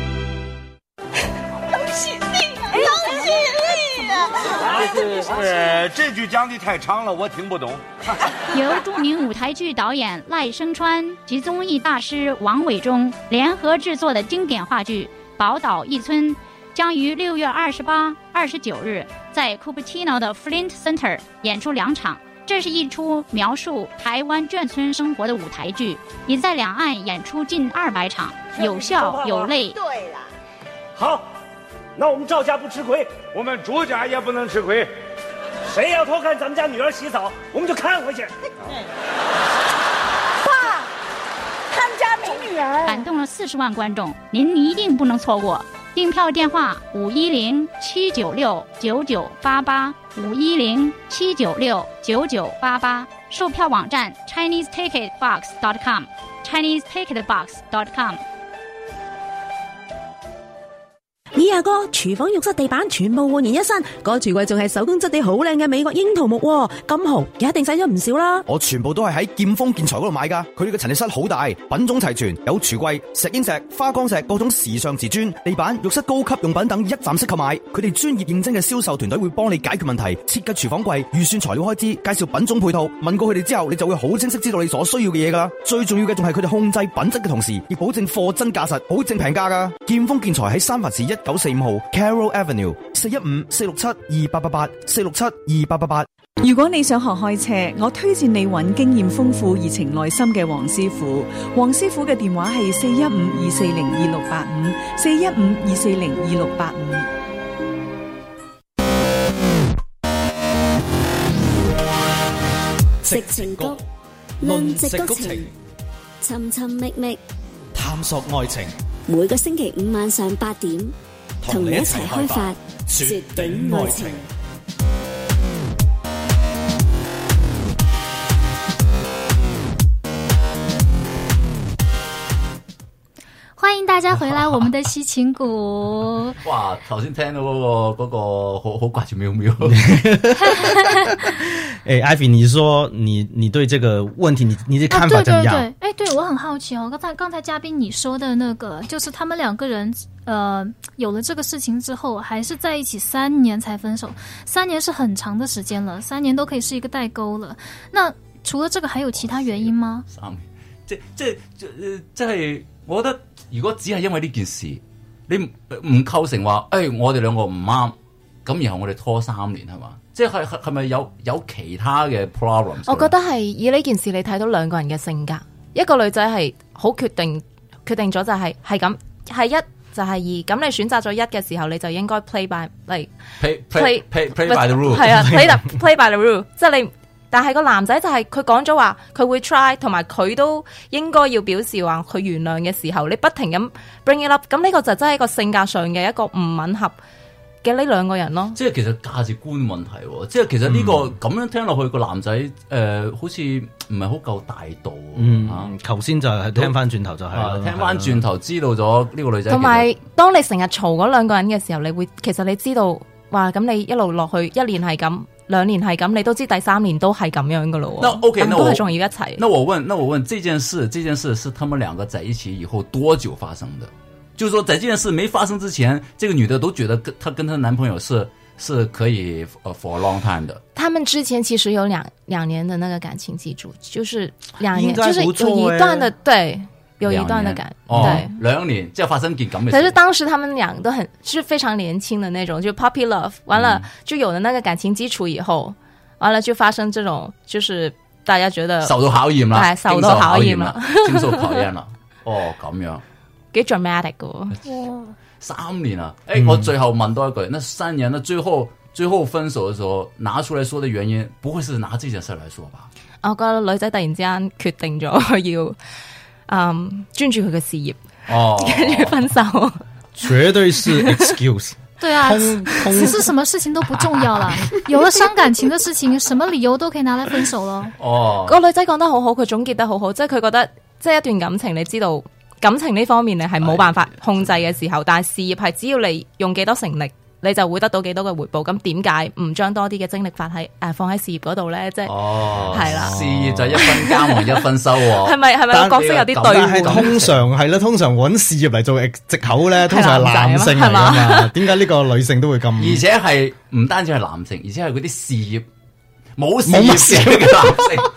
[SPEAKER 21] 恭喜你，恭喜你啊！
[SPEAKER 22] 呃，這句講得太長了，我聽不懂。
[SPEAKER 16] 由著名舞台劇導演賴聲川及綜藝大師王偉忠聯合製作的經典話劇《寶島一村》， 将于六月二十八、二十九日在 Cupertino 的 Flint Center 演出两场。这是一出描述台湾眷村生活的舞台剧，已在两岸演出近二百场，有笑有泪。
[SPEAKER 21] 对了，
[SPEAKER 22] 好，那我们赵家不吃亏，我们朱家也不能吃亏。谁要偷看咱们家女儿洗澡，我们就看回去。
[SPEAKER 21] 爸，他们家没女儿，
[SPEAKER 16] 感动了四十万观众，您一定不能错过。订票电话五一零七九六九九八八五一零七九六九九八八，售票网站 Chinese Ticket Box dot com Chinese Ticket Box dot com。
[SPEAKER 2] 咦阿哥，廚房浴室地板全部煥然一新，個櫥櫃仲係手工質地好靚嘅美國櫻桃木，咁紅一定使咗唔少啦。
[SPEAKER 5] 我全部都係喺劍鋒建材嗰度買㗎，佢哋嘅陳列室好大，品種齊全，有櫥櫃、石英石、花崗石、各種時尚瓷磚、地板、浴室高級用品等一站式購買。佢哋專業認真嘅銷售團隊會幫你解決問題，設計廚房櫃、預算材料開支、介紹品種配套。問過佢哋之後，你就會好清晰知道你所需要嘅嘢㗎啦。最重要嘅仲係佢哋控制品質嘅同時，亦保證貨真價實，保證平價㗎。劍鋒建材喺三藩市一九四五號 Carroll Avenue 四一五四六七二八八八四六七二八八八。
[SPEAKER 12] 如果你想學開車，我推薦你揾經驗豐富、熱情內心嘅黃師傅。黃師傅嘅電話係四一五二四零二六八五四一五二四零二六八五。
[SPEAKER 17] 矽情谷，論矽谷情，尋尋覓覓，
[SPEAKER 1] 探索愛情。
[SPEAKER 17] 每個星期五晚上八點，同你一齊開發絕頂愛情。
[SPEAKER 18] 歡迎大家回來我們的矽情谷。
[SPEAKER 6] 哇！頭先聽到嗰、那個嗰、那個好好掛住喵喵。
[SPEAKER 4] 哎、欸，艾菲，你說你你對這個問題，你你的看法怎麼樣？
[SPEAKER 18] 啊、對對對，哎，對我很好奇哦。剛才剛才嘉賓你說的那個，就是他們兩個人，呃，有了這個事情之後，還是在一起三年才分手。三年是很長的時間了，三年都可以是一個代溝了。那除了這個，還有其他原因嗎？
[SPEAKER 6] 三年，即即即即係，我覺得如果只係因為呢件事，你唔唔構成話，誒、哎，我哋兩個唔啱，咁然後我哋拖三年係嘛？即係係咪有有其他嘅 problems？
[SPEAKER 7] 我覺得係以呢件事你睇到兩個人嘅性格，一個女仔係好決定決定咗就係係咁係一就係二，咁你選擇咗一嘅時候，你就應該 play by like
[SPEAKER 6] play play play play by the rule
[SPEAKER 7] 係啊 play the play by the rule 即係你，但係個男仔就係佢講咗話佢會 try， 同埋佢都應該要表示話佢原諒嘅時候，你不停咁 bring it up， 咁呢個就真係一個性格上嘅一個唔吻合嘅呢兩個人咯，
[SPEAKER 6] 即係其實價值觀問題，即係其實呢、這個咁、嗯、樣聽落去個男仔誒、呃，好似唔係好夠大度。
[SPEAKER 4] 嗯，頭、啊、先就係聽翻轉頭就係、
[SPEAKER 6] 啊，聽翻轉頭知道咗呢個女仔。
[SPEAKER 7] 同埋，當你成日嘈嗰兩個人嘅時候，你會其實你知道，哇！咁你一路落去，一年係咁，兩年係咁，你都知第三年都係咁樣噶咯。
[SPEAKER 6] 那 OK， 那
[SPEAKER 7] 都係仲要一齊。
[SPEAKER 6] 那我問，那我問，這件事，這件事是他們兩個在一起以後多久發生的？就是說，在這件事沒發生之前，這個女的都覺得跟她跟她男朋友是是可以呃 for a long time 的。
[SPEAKER 7] 他們之前其實有兩兩年的那個感情基礎，就是兩年，就是有一段的對，有一段的感，
[SPEAKER 6] 哦、
[SPEAKER 7] 對，
[SPEAKER 6] 兩年即係發生件咁嘅事。
[SPEAKER 7] 可是當時他們兩個都很是非常年輕的那種，就 puppy love， 完了、嗯、就有了那個感情基礎以後，完了就發生這種，就是大家覺得
[SPEAKER 6] 受到考驗啦，
[SPEAKER 7] 係受到考驗啦，
[SPEAKER 6] 經受考驗啦。哦，咁樣。
[SPEAKER 7] 幾 dramatic 噶，
[SPEAKER 6] 三年啊！誒、欸嗯，我最後問多一句，那三年，那最後最後分手的時候拿出來說的原因，不會是拿這件事來說吧？
[SPEAKER 7] 我覺得女仔突然之間決定咗要，嗯，專注佢嘅事業，哦，跟住分手，
[SPEAKER 4] 絕對是 excuse。
[SPEAKER 18] 對啊，其實什麼事情都不重要啦，有了傷感情的事情，什麼理由都可以拿來分手咯。
[SPEAKER 7] 哦，個女仔講得好好，佢總結得好好，即係佢覺得，即係一段感情，你知道。感情呢方面你係冇辦法控制嘅時候，但係事業係只要你用幾多成力，你就會得到幾多嘅回報。咁點解唔將多啲嘅精力發喺誒、呃、放喺事業嗰度咧？即係係啦，
[SPEAKER 6] 事業就一分耕耘一分收喎。
[SPEAKER 7] 係咪係咪個角色有啲對換？
[SPEAKER 4] 通常係啦，通常揾事業嚟做藉口咧，通常係男性嚟㗎嘛。點解呢個女性都會咁？
[SPEAKER 6] 而且係唔單止係男性，而且係嗰啲事業冇事業嘅男性。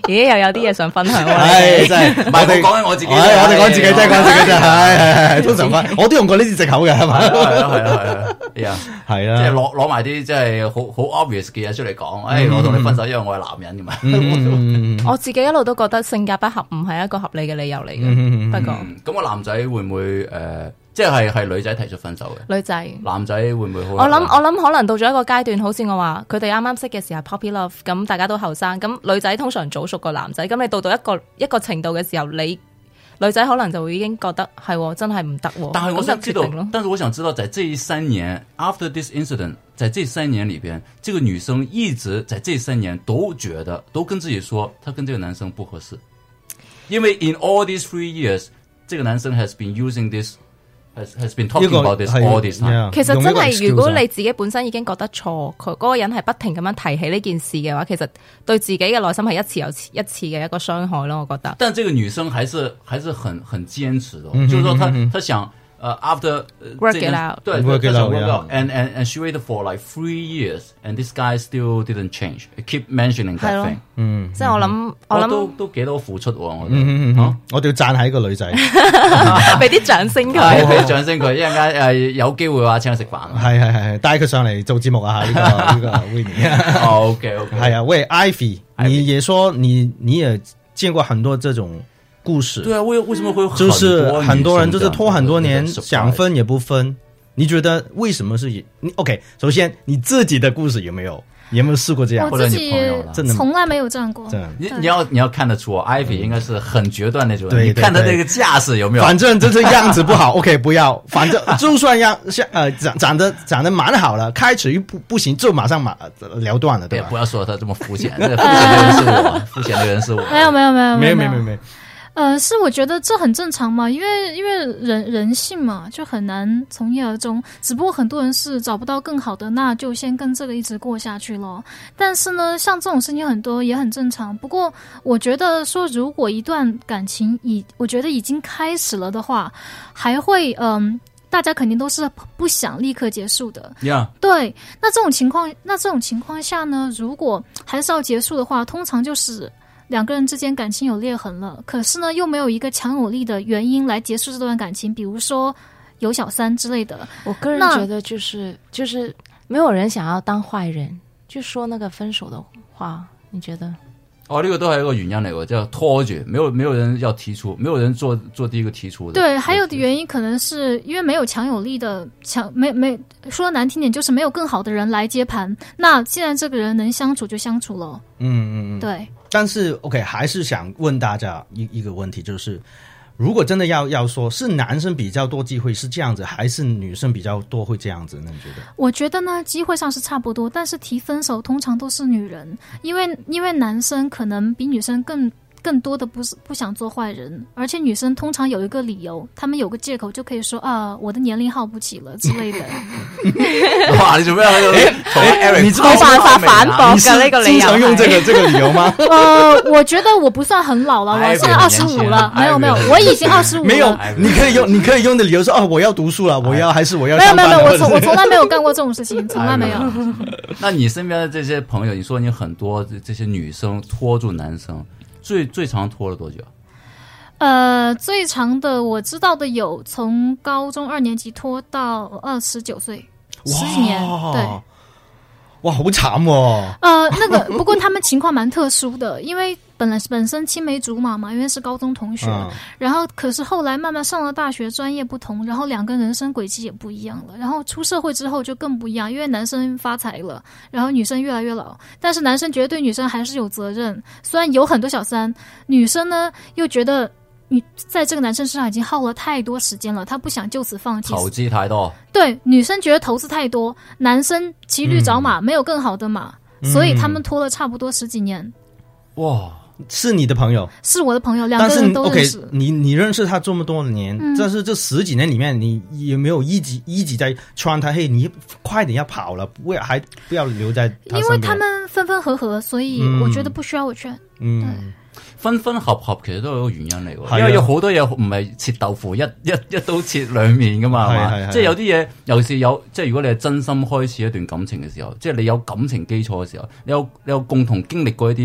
[SPEAKER 7] 咦，又有啲嘢想分享喎。
[SPEAKER 4] 係真係，
[SPEAKER 6] 唔係我講緊我自己，
[SPEAKER 4] 我哋講自己真係講自己真係，係係係，通常翻我都用過呢啲藉口嘅，係嘛？
[SPEAKER 6] 係啊係啊係啊，
[SPEAKER 4] 係啊，
[SPEAKER 6] 即係攞攞埋啲即係好好 obvious 嘅嘢出嚟講，誒，我同你分手因為我係男人㗎嘛。
[SPEAKER 7] 我自己一路都覺得性格不合唔係一個合理嘅理由嚟嘅，不過
[SPEAKER 6] 咁個男仔會唔會誒？即係係女仔提出分手嘅，
[SPEAKER 7] 女仔
[SPEAKER 6] 男仔會唔會好？
[SPEAKER 7] 我諗我諗可能到咗一個階段，好似我話佢哋啱啱識嘅時候 puppy love，咁大家都後生，咁女仔通常早熟過男仔，咁你到到一個一個程度嘅時候，你女仔可能就會已經覺得係真係唔得。
[SPEAKER 6] 但係我想知道，但是我想知道，在這三年 after this incident， 在這三年裏邊，這個女生一直在這三年都覺得都跟自己說，她跟這個男生不合適，因為 in all these three years，這個男生 has been using this。Has, has been talking about this all this time。
[SPEAKER 7] 其實真係，如果你自己本身已經覺得錯，佢嗰個人係不停咁樣提起呢件事嘅話，其實對自己嘅內心係一次又一次嘅一個傷害咯。我覺得。
[SPEAKER 6] 但這個女生還是還是很很堅持的，嗯、就是說她她想。Uh, after
[SPEAKER 7] work it out，
[SPEAKER 6] 對
[SPEAKER 4] work it out，
[SPEAKER 6] work out and, and, and she waited for like three years and this guy still didn't change. Keep mentioning that thing。
[SPEAKER 4] 嗯，
[SPEAKER 7] 即係我諗，我諗
[SPEAKER 6] 都都幾多付出喎，我覺
[SPEAKER 4] 得。我哋要讚下呢個女仔，
[SPEAKER 7] 俾啲掌聲佢，
[SPEAKER 6] 俾啲掌聲佢，一陣間誒有機會話請佢食飯。
[SPEAKER 4] 係係係，帶佢上嚟做節目啊！呢個呢個 Winnie。
[SPEAKER 6] OK OK。
[SPEAKER 4] 係啊，喂 Ivy， 你也說你你也見過很多這種。故事
[SPEAKER 6] 對啊，為為什麼會有
[SPEAKER 4] 就是很多人就是拖很多年想分也不分？你覺得為什麼是你 ？OK， 首先你自己的故事有沒有？有沒有試過這樣？
[SPEAKER 18] 我自己從來沒有這樣過。
[SPEAKER 6] 你你要你要看得出，Ivy 應該是很決斷那種人。你看他那個架勢有沒有？
[SPEAKER 4] 反正就是樣子不好，OK， 不要。反正就算樣像呃長長得長得蠻好了，開始不不行就馬上馬聊斷了，對吧？
[SPEAKER 6] 不要說他這麼膚淺，膚淺的人是我，膚淺的人是我。
[SPEAKER 18] 沒有沒有沒有
[SPEAKER 4] 沒有沒有沒有。
[SPEAKER 18] 呃，是我覺得這很正常嘛，因為因為人人性嘛，就很難從一而終。只不過很多人是找不到更好的，那就先跟這個一直過下去咯。但是呢，像這種事情很多也很正常。不過我覺得說，如果一段感情已我覺得已經開始了的話，還會嗯、呃，大家肯定都是不想立刻結束的。
[SPEAKER 6] Yeah.
[SPEAKER 18] 對，那這種情況，那這種情況下呢，如果還是要結束的話，通常就是。兩個人之間感情有裂痕了，可是呢又沒有一個強有力的原因來結束這段感情，比如說有小三之類的。
[SPEAKER 7] 我個人覺得就是就是沒有人想要當壞人，就說那個分手的話，你覺得？
[SPEAKER 6] 哦，呢、這個都係一個原因嚟嘅，叫拖住，沒有沒有人要提出，沒有人做做第一個提出的。
[SPEAKER 18] 對，還有的原因可能是因為沒有強有力的強，沒沒說難聽點就是沒有更好的人來接盤。那既然這個人能相處就相處咯。
[SPEAKER 4] 嗯嗯嗯，對。但是 OK， 還是想問大家一一個問題，就是如果真的要要說是男生比較多機會是這樣子，還是女生比較多會這樣子呢？你覺得？
[SPEAKER 18] 我覺得呢，機會上是差不多，但是提分手通常都是女人，因為因為男生可能比女生更更多的不是不想做壞人，而且女生通常有一個理由，他們有個借口就可以說啊，我的年齡耗不起了之類的。
[SPEAKER 6] 哇，你做咩喺度？
[SPEAKER 7] 你冇辦法反駁㗎呢個理由。經
[SPEAKER 4] 常用這個這個理由嗎？
[SPEAKER 18] 呃，我覺得我不算很老了，我現在二十五了，沒有沒有，我已經二十五了。
[SPEAKER 4] 沒有，你可以用你可以用的理由說，哦，我要讀書了，我要還是我要。
[SPEAKER 18] 沒有沒有沒有，我從我從來沒有幹過這種事情，從來沒有。
[SPEAKER 6] 那你身邊的這些朋友，你說你很多這些女生拖住男生。最最長拖了多久？
[SPEAKER 18] 呃，最長的我知道的有從高中二年級拖到二十九歲，十幾年。對，
[SPEAKER 4] 哇，好慘哦。
[SPEAKER 18] 呃，那個不過他們情況蠻特殊的，因為本來本身青梅竹馬嘛，因為是高中同學，嗯、然後可是後來慢慢上了大學，專業不同，然後兩個人生軌跡也不一樣了。然後出社會之後就更不一樣，因為男生發財了，然後女生越來越老，但是男生覺得對女生還是有責任，雖然有很多小三，女生呢又覺得你在這個男生身上已經耗了太多時間了，她不想就此放棄。
[SPEAKER 6] 投資太多。對，
[SPEAKER 18] 女生覺得投資太多，男生騎驢找馬，嗯、沒有更好的馬，嗯、所以他們拖了差不多十幾年。
[SPEAKER 4] 哇！是你的朋友，
[SPEAKER 18] 是我的朋友，兩個人都認識。
[SPEAKER 4] OK， 你你認識他這麼多年，嗯、但是這十幾年裏面，你有沒有一直一直在勸他？嘿，你快點要跑了，不要還不要留在他身邊。
[SPEAKER 18] 因為他們分分合合，所以我覺得不需要我勸。
[SPEAKER 4] 嗯，
[SPEAKER 18] 對
[SPEAKER 6] 分分合合其實都有一個原因嚟嘅，因為有好多嘢唔係切豆腐一一一刀切兩面噶嘛，係嘛？即係有啲嘢，尤其是有即係如果你係真心開始一段感情嘅時候，即係你有感情基礎嘅時候，你有你有共同經歷過一啲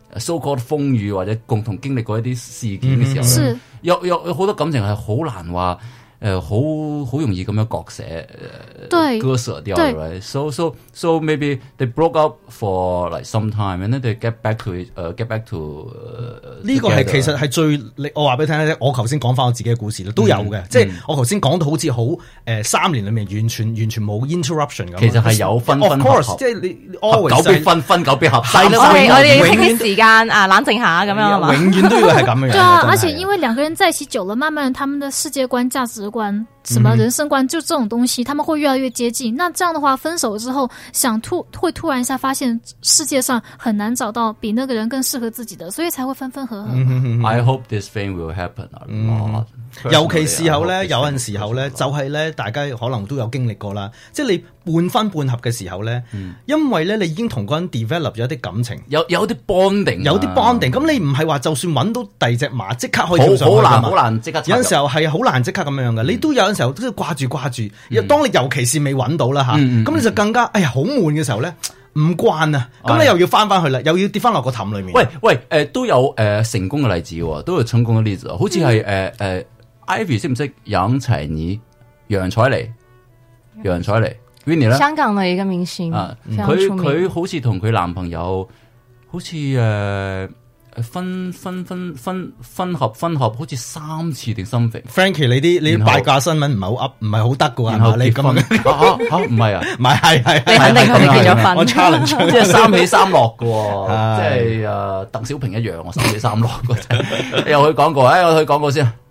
[SPEAKER 6] so called 風雨或者共同經歷過一啲事件嘅時候咧，有有有好多感情係好難話。誒好好容易咁樣割捨，
[SPEAKER 18] 對
[SPEAKER 6] 割捨掉，right？ So so so maybe they broke up for like some time and then they get back to 誒、uh, get back to
[SPEAKER 4] 呢、uh, 個係其實係最我話俾你聽咧，我頭先講翻我自己嘅故事都有嘅，嗯、即係我頭先講到好似好誒三年裡面完全完全冇 interruption 咁。
[SPEAKER 6] 其實係有分分合合，
[SPEAKER 4] 即係你
[SPEAKER 6] 合久必分，分久必合。
[SPEAKER 7] 係啦，我哋我哋要傾啲時間啊，冷靜下咁樣係嘛？
[SPEAKER 4] 永遠都要係咁樣。
[SPEAKER 18] 對啊，而且因為兩個人在一起久了，慢慢他們的世界觀、價值觀。什麼人生觀就這種東西，他們會越來越接近。那這樣的話，分手之後，想突會突然一下發現世界上很難找到比那個人更適合自己的，所以才會分分合合。
[SPEAKER 6] I hope this thing will happen a lot。
[SPEAKER 4] 尤其時候咧，有陣時候咧，就係咧，大家可能都有經歷過啦。即係你半分半合嘅時候咧，嗯、因為咧你已經同嗰人 develop 咗一啲感情，
[SPEAKER 6] 有有啲 bonding，
[SPEAKER 4] 有啲 bonding。咁你唔係話就算揾到第二隻馬即刻可以跳上去，
[SPEAKER 6] 好難好難即刻。
[SPEAKER 4] 有陣時候係好難即刻咁樣嘅，嗯、你都有陣時候都要掛住掛住。嗯、當你尤其是未揾到啦嚇，咁、嗯嗯、你就更加哎呀好悶嘅時候咧。唔慣啊！咁你又要翻翻去啦，又要跌翻落個氹裏面。
[SPEAKER 6] 喂喂，誒、呃、都有誒、呃、成功嘅例子喎，都有成功嘅例子，好似係誒誒 Ivy 識唔識楊采妮、楊采妮、楊采妮 Winnie 咧？
[SPEAKER 7] 香港嘅一個明星啊，
[SPEAKER 6] 佢佢好似同佢男朋友好似誒。呃分分分分分合分合好似三次定心肥
[SPEAKER 4] Frankie 你啲你啲八卦新聞唔係好 up 唔係好得㗎，
[SPEAKER 6] 然後
[SPEAKER 4] 你咁
[SPEAKER 6] 嚇嚇唔係啊，
[SPEAKER 4] 唔係係係
[SPEAKER 7] 你肯定佢哋結咗婚，
[SPEAKER 6] 我 challenge 即係三起三落㗎，即係誒鄧小平一樣，我三起三落嗰陣，你又去講過，誒我去講過先。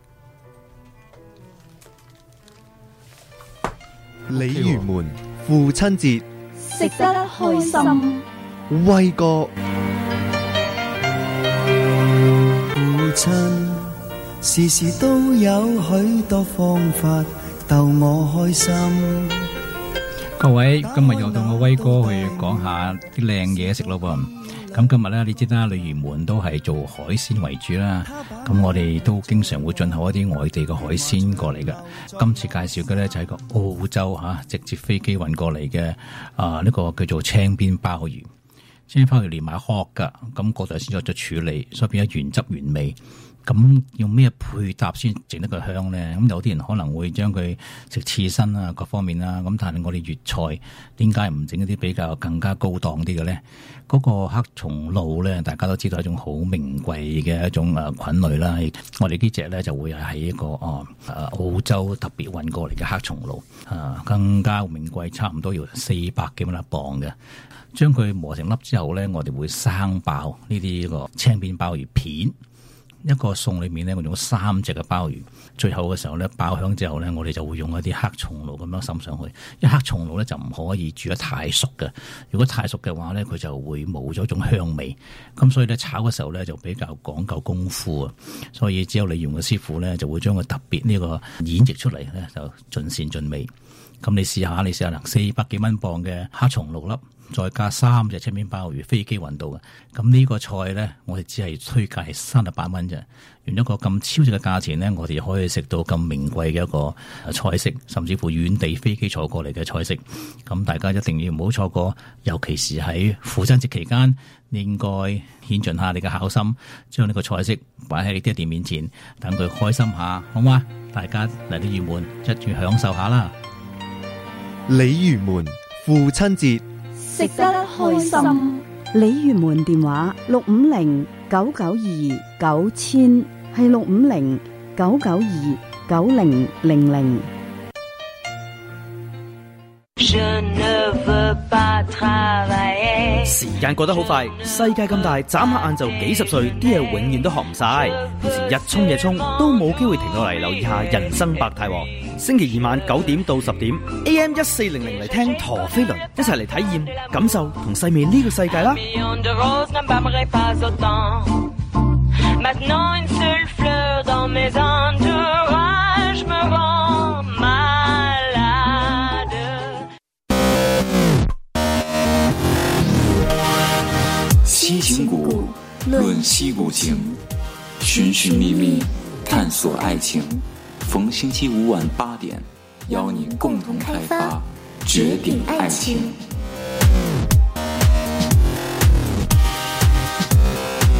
[SPEAKER 10] 鯉魚門父親節
[SPEAKER 21] 食得開心，
[SPEAKER 10] 威哥。
[SPEAKER 11] 父親時時都有許多方法逗我開心。
[SPEAKER 13] 各位，今日又到我威哥去講下啲靚嘢食咯噃。咁今日咧，你知啦，鯉魚門都係做海鮮為主啦。咁我哋都經常會進口一啲外地嘅海鮮過嚟嘅。今次介紹嘅咧就係個澳洲嚇、啊，直接飛機運過嚟嘅啊，呢、這個叫做青邊鮑魚。青邊鮑魚連埋殼噶，咁嗰度先作咗處理，所以變咗原汁原味。咁用咩配搭先整得個香咧？咁有啲人可能會將佢食刺身啊，各方面啦。咁但係我哋粵菜點解唔整一啲比較更加高檔啲嘅咧？嗰、那個黑松露咧，大家都知道係一種好名貴嘅一種誒菌類啦。我哋呢隻咧就會係喺一個哦誒澳洲特別運過嚟嘅黑松露，啊更加名貴，差唔多要四百幾蚊一磅嘅。將佢磨成粒之後咧，我哋會生爆呢啲個青邊鮑魚片。一個餸裏面咧，我用咗三隻嘅鮑魚。最後嘅時候咧，爆香之後咧，我哋就會用一啲黑松露咁樣滲上去。因為黑松露咧就唔可以煮得太熟嘅，如果太熟嘅話咧，佢就會冇咗種香味。咁所以咧炒嘅時候咧就比較講究功夫啊。所以只有你用嘅師傅咧，就會將佢特別呢個演繹出嚟咧，就盡善盡美。咁你試下，你試下啦，四百幾蚊磅嘅黑松露粒。再加三隻青邊鮑魚飛機運到嘅，咁呢個菜咧，我哋只係推介係三十八蚊啫。用一個咁超值嘅價錢咧，我哋可以食到咁名貴嘅一個菜式，甚至乎遠地飛機坐過嚟嘅菜式。咁大家一定要唔好錯過，尤其是喺父親節期間，你應該顯盡下你嘅孝心，將呢個菜式擺喺你爹哋面前，等佢開心下，好嗎？大家嚟到鯉魚門一齊享受下啦！
[SPEAKER 10] 鯉魚門父親節。
[SPEAKER 21] 食得開心，
[SPEAKER 23] 鯉魚門電話六五零九九二九千，係六五零九九二九零零零。
[SPEAKER 5] 時間過得好快，世界咁大，眨下眼就幾十歲，啲嘢永遠都學唔晒。平時日沖夜沖都冇機會停落嚟留意下人生百態。星期二晚九點到十點 ，A M 一四零零嚟聽陀飛輪，一齊嚟體驗、感受同細味呢個世界啦！
[SPEAKER 3] 西情谷，论西谷情，寻寻觅觅，探索爱情。逢星期五晚八点，邀您共同开发绝顶爱情。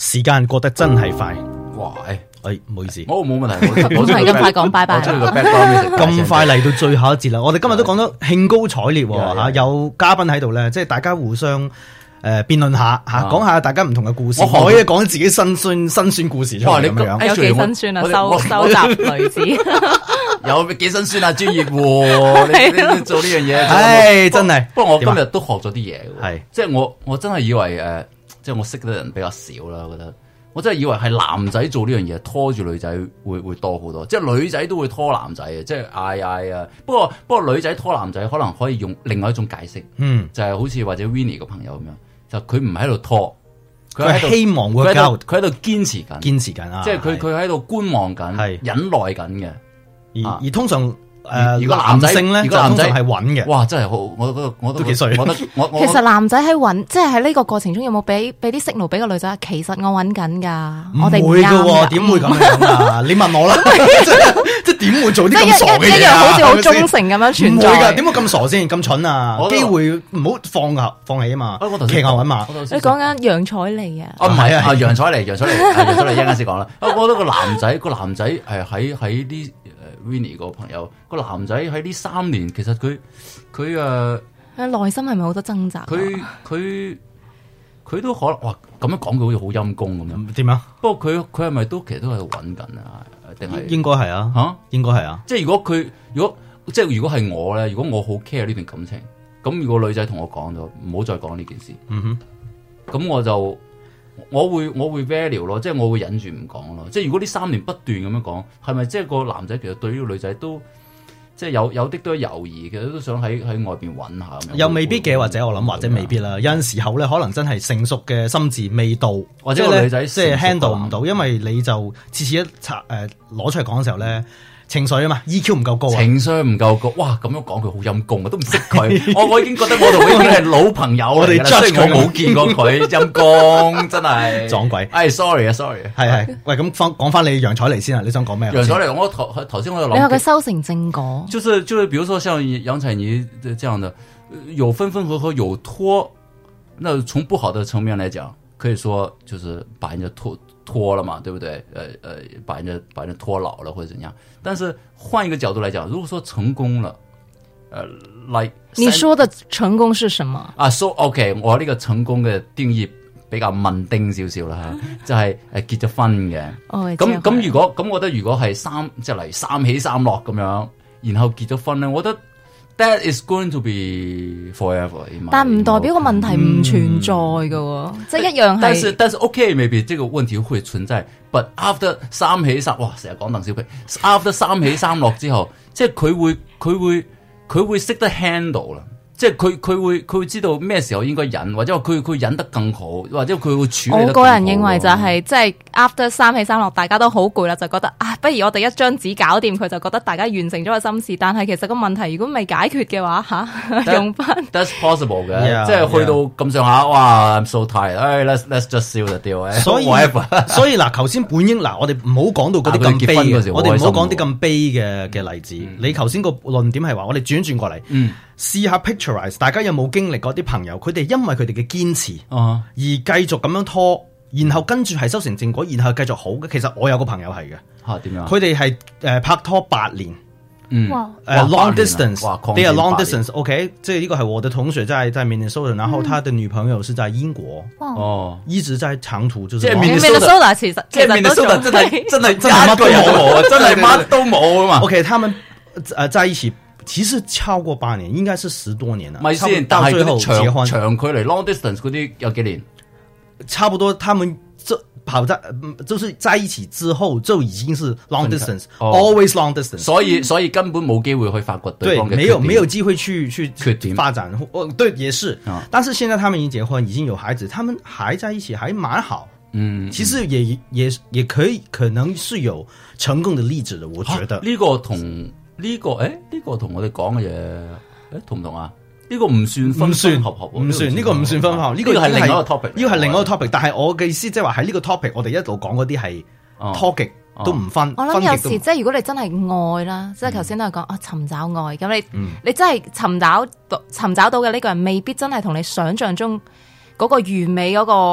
[SPEAKER 4] 時間過得真係快。
[SPEAKER 6] 哇！
[SPEAKER 4] 誒，唔好意思，
[SPEAKER 6] 我冇問題，
[SPEAKER 7] 唔係咁快講拜拜。
[SPEAKER 4] 咁快嚟到最後一節啦，我哋今日都講得興高采烈喎嚇，有嘉賓喺度咧，即係大家互相。誒，辯論下吓，講下大家唔同嘅故事，我可以講自己辛酸辛酸故事出嚟咁樣。
[SPEAKER 7] 有幾辛酸啊？收收集女子，
[SPEAKER 6] 有幾辛酸啊？專業喎，你你做呢樣嘢，
[SPEAKER 4] 唉，真係。
[SPEAKER 6] 不過我今日都學咗啲嘢，
[SPEAKER 4] 係，
[SPEAKER 6] 即係我我真係以為誒，即係我識得人比較少啦，我覺得，我真係以為係男仔做呢樣嘢拖住女仔會會多好多，即係女仔都會拖男仔嘅，即係嗌嗌啊。不過不過女仔拖男仔可能可以用另外一種解釋，嗯，就係好似或者 Winnie 個朋友咁樣。就佢唔喺度拖，
[SPEAKER 4] 佢係希望會交，
[SPEAKER 6] 佢喺度堅持緊，
[SPEAKER 4] 堅持緊啊！
[SPEAKER 6] 即係佢佢喺度觀望緊，係忍耐緊嘅。
[SPEAKER 4] 而而通常誒，如果男性咧，
[SPEAKER 6] 如果男仔
[SPEAKER 4] 係穩嘅，
[SPEAKER 6] 哇，真係好！我覺得我都
[SPEAKER 4] 幾衰。
[SPEAKER 6] 我覺得我
[SPEAKER 7] 其實男仔喺穩，即係喺呢個過程中有冇俾俾啲 signal 俾個女仔？其實我穩緊㗎，我哋
[SPEAKER 4] 唔會㗎，點會咁樣啊？你問我啦，即係點會做啲咁傻嘅嘢啊？
[SPEAKER 7] 一樣好似好忠誠咁樣存在。
[SPEAKER 4] 唔會㗎，點會咁傻先？咁蠢啊！機會唔好放下放棄啊嘛，騎牛揾馬。
[SPEAKER 7] 你講緊楊采妮啊？
[SPEAKER 6] 啊唔係啊，楊采妮，楊采妮，楊采妮一陣間先講啦。我覺得個男仔個男仔誒喺喺啲。Winnie 個朋友個男仔喺呢三年，其實佢佢誒，
[SPEAKER 7] 內心係咪好多掙扎？
[SPEAKER 6] 佢佢佢都可能哇咁樣講，佢好似好陰功咁樣。
[SPEAKER 4] 點啊？
[SPEAKER 6] 不過佢佢係咪都其實都喺度揾緊啊？定係
[SPEAKER 4] 應該係啊？嚇，應該係啊。
[SPEAKER 6] 即係如果佢如果即係如果係我咧，如果我好 care 呢段感情，咁如果女仔同我講咗唔好再講呢件事，嗯哼，咁我就。我會我會 value 咯，即係我會忍住唔講咯。即係如果呢三年不斷咁樣講，係咪即係個男仔其實對呢個女仔都即係有有啲都猶豫，其實都想喺喺外邊揾下咁樣。
[SPEAKER 4] 又未必嘅，或者我諗或者未必啦。有陣時候咧，可能真係成熟嘅心智未到，
[SPEAKER 6] 或者個女仔
[SPEAKER 4] 即係 handle 唔到，因為你就次次一拆誒攞出嚟講嘅時候咧。情緒啊嘛 ，E Q 唔夠高啊，
[SPEAKER 6] 情緒唔夠高，哇！咁樣講佢好陰功啊，都唔識佢，我我已經覺得我同佢已經係老朋友嚟啦，雖然我冇見過佢，陰功真係
[SPEAKER 4] 撞鬼。
[SPEAKER 6] 哎 ，sorry 啊 ，sorry，
[SPEAKER 4] 係係，喂，咁翻講翻你楊采妮先啊，你想講咩？
[SPEAKER 6] 楊采妮，我頭頭先我就諗，
[SPEAKER 7] 你話佢修成正果，
[SPEAKER 6] 就是就是，比如說像楊采妮這樣的，有分分合合，有拖，那從不好的層面來講，可以說就是把人家拖。拖了嘛，對不對？呃呃，把人家把人家拖老了或者怎樣。但是換一個角度來講，如果說成功了，呃，like
[SPEAKER 7] 你說的成功是什麼？
[SPEAKER 6] 啊，說 OK，我呢個成功嘅定義比較文定少少啦，就係誒結咗婚嘅。哦，咁咁如果咁，我覺得如果係三即係嚟三起三落咁樣，然後結咗婚咧，我覺得。That is going to be forever。
[SPEAKER 7] 但唔代表個問題唔存在嘅，嗯、即係一樣係。
[SPEAKER 6] 但是但是 OK，maybe 這個問題會存在。But after 三起三，哇！成日講鄧小平。After 三起三落之後，即係佢會佢會佢會識得 handle 啦。即係佢佢會佢會知道咩時候應該忍，或者話佢佢忍得更好，或者佢會處理得更好。
[SPEAKER 7] 我個人認為就係、是、即係 after 三起三落，大家都好攰啦，就覺得啊，不如我哋一張紙搞掂佢，就覺得大家完成咗個心事。但係其實個問題如果未解決嘅話，吓、啊、用翻回。
[SPEAKER 6] That's possible 嘅，yeah, 即係去到咁上下，哇 ！I'm so tired，哎，let's let's just seal the deal。
[SPEAKER 4] 所以所以嗱，頭先本應嗱，我哋唔好講到嗰啲咁悲嘅，我哋唔好講啲咁悲嘅嘅例子。嗯、你頭先個論點係話，我哋轉轉過嚟。嗯試下 picturize， 大家有冇經歷過啲朋友，佢哋因為佢哋嘅堅持，而繼續咁樣拖，然後跟住係修成正果，然後繼續好嘅。其實我有個朋友係嘅，嚇點樣？佢哋係誒拍拖八年，嗯，誒、uh, long distance，they are long distance，OK， 即係呢個係我的同學在在 Minnesota， 然後他的女朋友是在英國，哦，一直在長途，就是。
[SPEAKER 7] 即係 Minnesota， 其實
[SPEAKER 6] 即係 Minnesota 真係真係真係乜都冇，真係乜都冇啊嘛。
[SPEAKER 4] OK，他們誒在一起。其實超過八年，應該是十多年啦。
[SPEAKER 6] 咪先，但係嗰啲長長距離 long distance 嗰啲有幾年？
[SPEAKER 4] 差不多，他們就跑在，就是在一起之後就已經是 long distance，always long distance。
[SPEAKER 6] 所以所以根本冇機會去發掘對方嘅缺點，
[SPEAKER 4] 沒有沒有機會去去缺點發展。哦，對，也是。但是現在他們已經結婚，已經有孩子，他們還在一起，還蠻好。嗯，其實也也也可以，可能是有成功的例子的。我覺得
[SPEAKER 6] 呢個同。呢、這個誒，呢、這個同我哋講嘅嘢誒同唔同啊？呢、這個唔算分分合合，
[SPEAKER 4] 唔算呢個唔算分合合，呢、這個係另一個 topic，呢個係另一個 topic。但係我嘅意思即係話喺呢個 topic，我哋一路講嗰啲係拖極都唔分。
[SPEAKER 7] 我諗有時即係如果你真係愛啦，即係頭先都係講啊尋找愛，咁你、嗯、你真係尋找尋找到嘅呢個人，未必真係同你想象中嗰個完美嗰、那個。嗰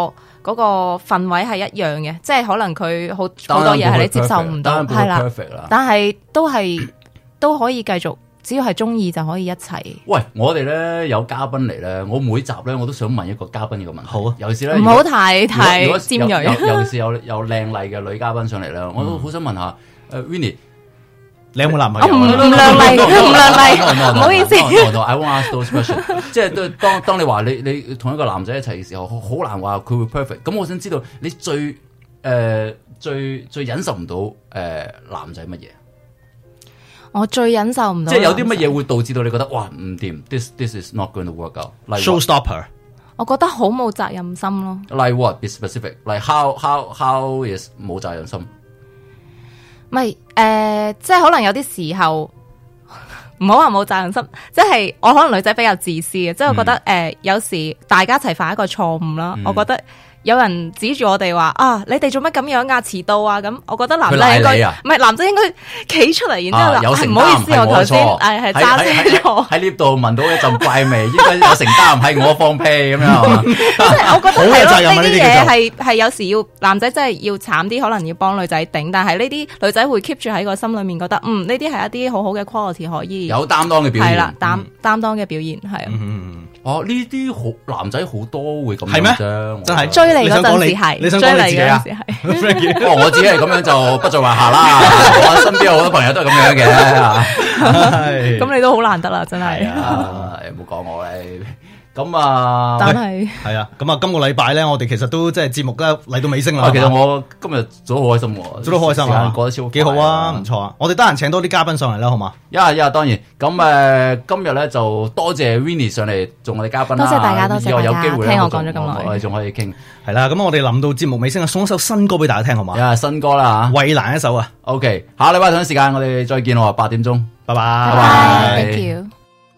[SPEAKER 7] 嗰個氛圍係一樣嘅，即係可能佢好好多嘢係你接受唔到，係啦，但係都係都可以繼續。只要係中意就可以一齊。
[SPEAKER 6] 喂，我哋咧有嘉賓嚟咧，我每集咧我都想問一個嘉賓呢個問題。好啊，尤其是咧，
[SPEAKER 7] 唔好太太尖鋭。
[SPEAKER 6] 尤其是有有靚麗嘅女嘉賓上嚟咧，我都好想問下誒 Winnie，
[SPEAKER 4] 你有冇男朋友？
[SPEAKER 7] 唔唔靚麗，唔靚麗，唔好意思。
[SPEAKER 6] I won't ask those questions。即係當當你話你你同一個男仔一齊嘅時候，好難話佢會 perfect。咁我想知道你最誒最最忍受唔到誒男仔乜嘢？
[SPEAKER 7] 我最忍受唔到，
[SPEAKER 6] 即係有啲乜嘢會導致到你覺得哇唔掂 ，this this is not going to work out。Showstopper，
[SPEAKER 7] 我覺得好冇責任心咯。
[SPEAKER 6] Like what? Be specific. Like how how how is 冇責任心？
[SPEAKER 7] 唔係誒，即係可能有啲時候唔好話冇責任心，即係我可能女仔比較自私嘅，即係我覺得誒、嗯呃，有時大家一齊犯一個錯誤啦，嗯、我覺得。有人指住我哋話啊，你哋做乜咁樣啊？遲到啊！咁，我覺得男仔應該唔係男仔應該企出嚟，然之後話唔好意思，我頭先誒係揸車咗喺
[SPEAKER 6] lift 度聞到一陣怪味，應該有承擔，係我放屁咁樣。
[SPEAKER 7] 即係我覺得係咯，呢啲嘢係係有時要男仔真係要慘啲，可能要幫女仔頂，但係呢啲女仔會 keep 住喺個心裏面，覺得嗯呢啲係一啲好好嘅 quality 可以
[SPEAKER 6] 有擔當嘅表現，
[SPEAKER 7] 係啦，擔擔當嘅表現係啊。
[SPEAKER 6] 哦，呢啲好男仔好多會咁樣啫，
[SPEAKER 7] 真係追你嗰陣時係，
[SPEAKER 6] 你想
[SPEAKER 7] 追你
[SPEAKER 6] 自己啊？
[SPEAKER 7] 哦，
[SPEAKER 6] 我自己係咁樣就不在話下啦。我身邊有好多朋友都係咁樣嘅。
[SPEAKER 7] 咁你都好難得啦，真係。
[SPEAKER 6] 係啊，唔好講我咧。咁啊，
[SPEAKER 7] 但係
[SPEAKER 4] 係啊，咁啊，今個禮拜咧，我哋其實都即係節目咧嚟到尾聲啦。
[SPEAKER 6] 其實我今日做得好開心喎，
[SPEAKER 4] 做得開心啊，
[SPEAKER 6] 過得超
[SPEAKER 4] 幾好啊，唔錯啊。我哋得閒請多啲嘉賓上嚟啦，好嘛？
[SPEAKER 6] 一係一係當然。咁誒，今日咧就多謝 Winnie 上嚟做我哋嘉賓啦。
[SPEAKER 7] 多謝大家，多謝大家。
[SPEAKER 6] 有機會
[SPEAKER 7] 聽我講咗咁耐，
[SPEAKER 6] 我哋仲可以傾。
[SPEAKER 4] 係啦，咁我哋臨到節目尾聲啊，送一首新歌俾大家聽，好嘛？
[SPEAKER 6] 啊，新歌啦嚇，
[SPEAKER 4] 衛蘭一首啊。
[SPEAKER 6] OK，下禮拜同一時間我哋再見喎，八點鐘，
[SPEAKER 4] 拜拜，
[SPEAKER 6] 拜拜
[SPEAKER 7] ，Thank you。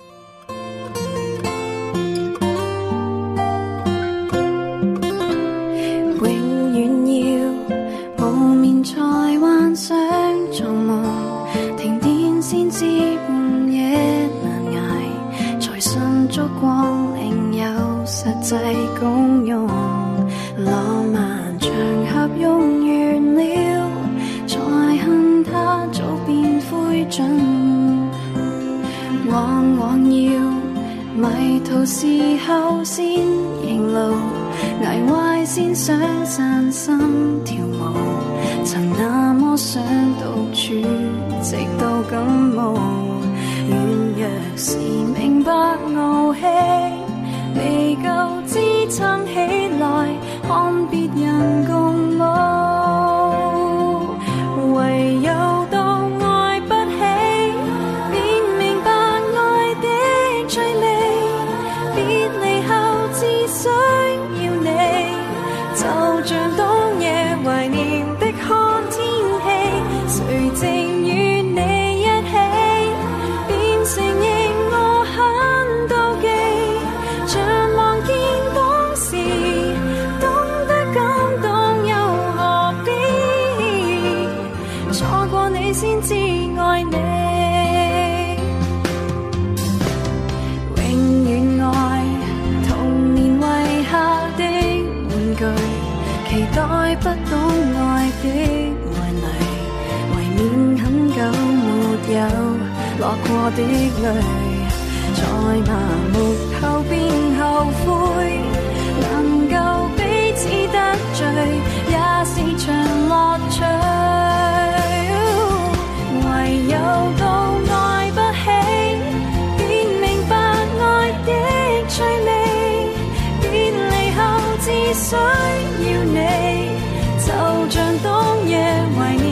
[SPEAKER 8] 在幻想做夢，停電先知半夜難捱，才信燭光另有實際功用。浪漫場合用完了，才恨它早變灰燼。往往要迷途時候先認路，捱壞先想散心跳舞。曾那麼想獨處，直到感冒。軟弱時明白傲氣，未夠支撐起來，看別人共舞。唯有到愛不起，便明白愛的趣味。別離後只需要你，就像當夜懷念的看天氣，誰靜與你一起，便承認我很妒忌。像望見當時，懂得感動又何必？錯過你先知愛你，永遠愛童年遺下的玩具，期待不懂愛的愛侶，為免很久沒有落過的淚，在麻木後變後悔，能夠彼此得罪，也是場樂趣。唯有到愛不起，便明白愛的趣味，別離後只需要你，就像當夜懷念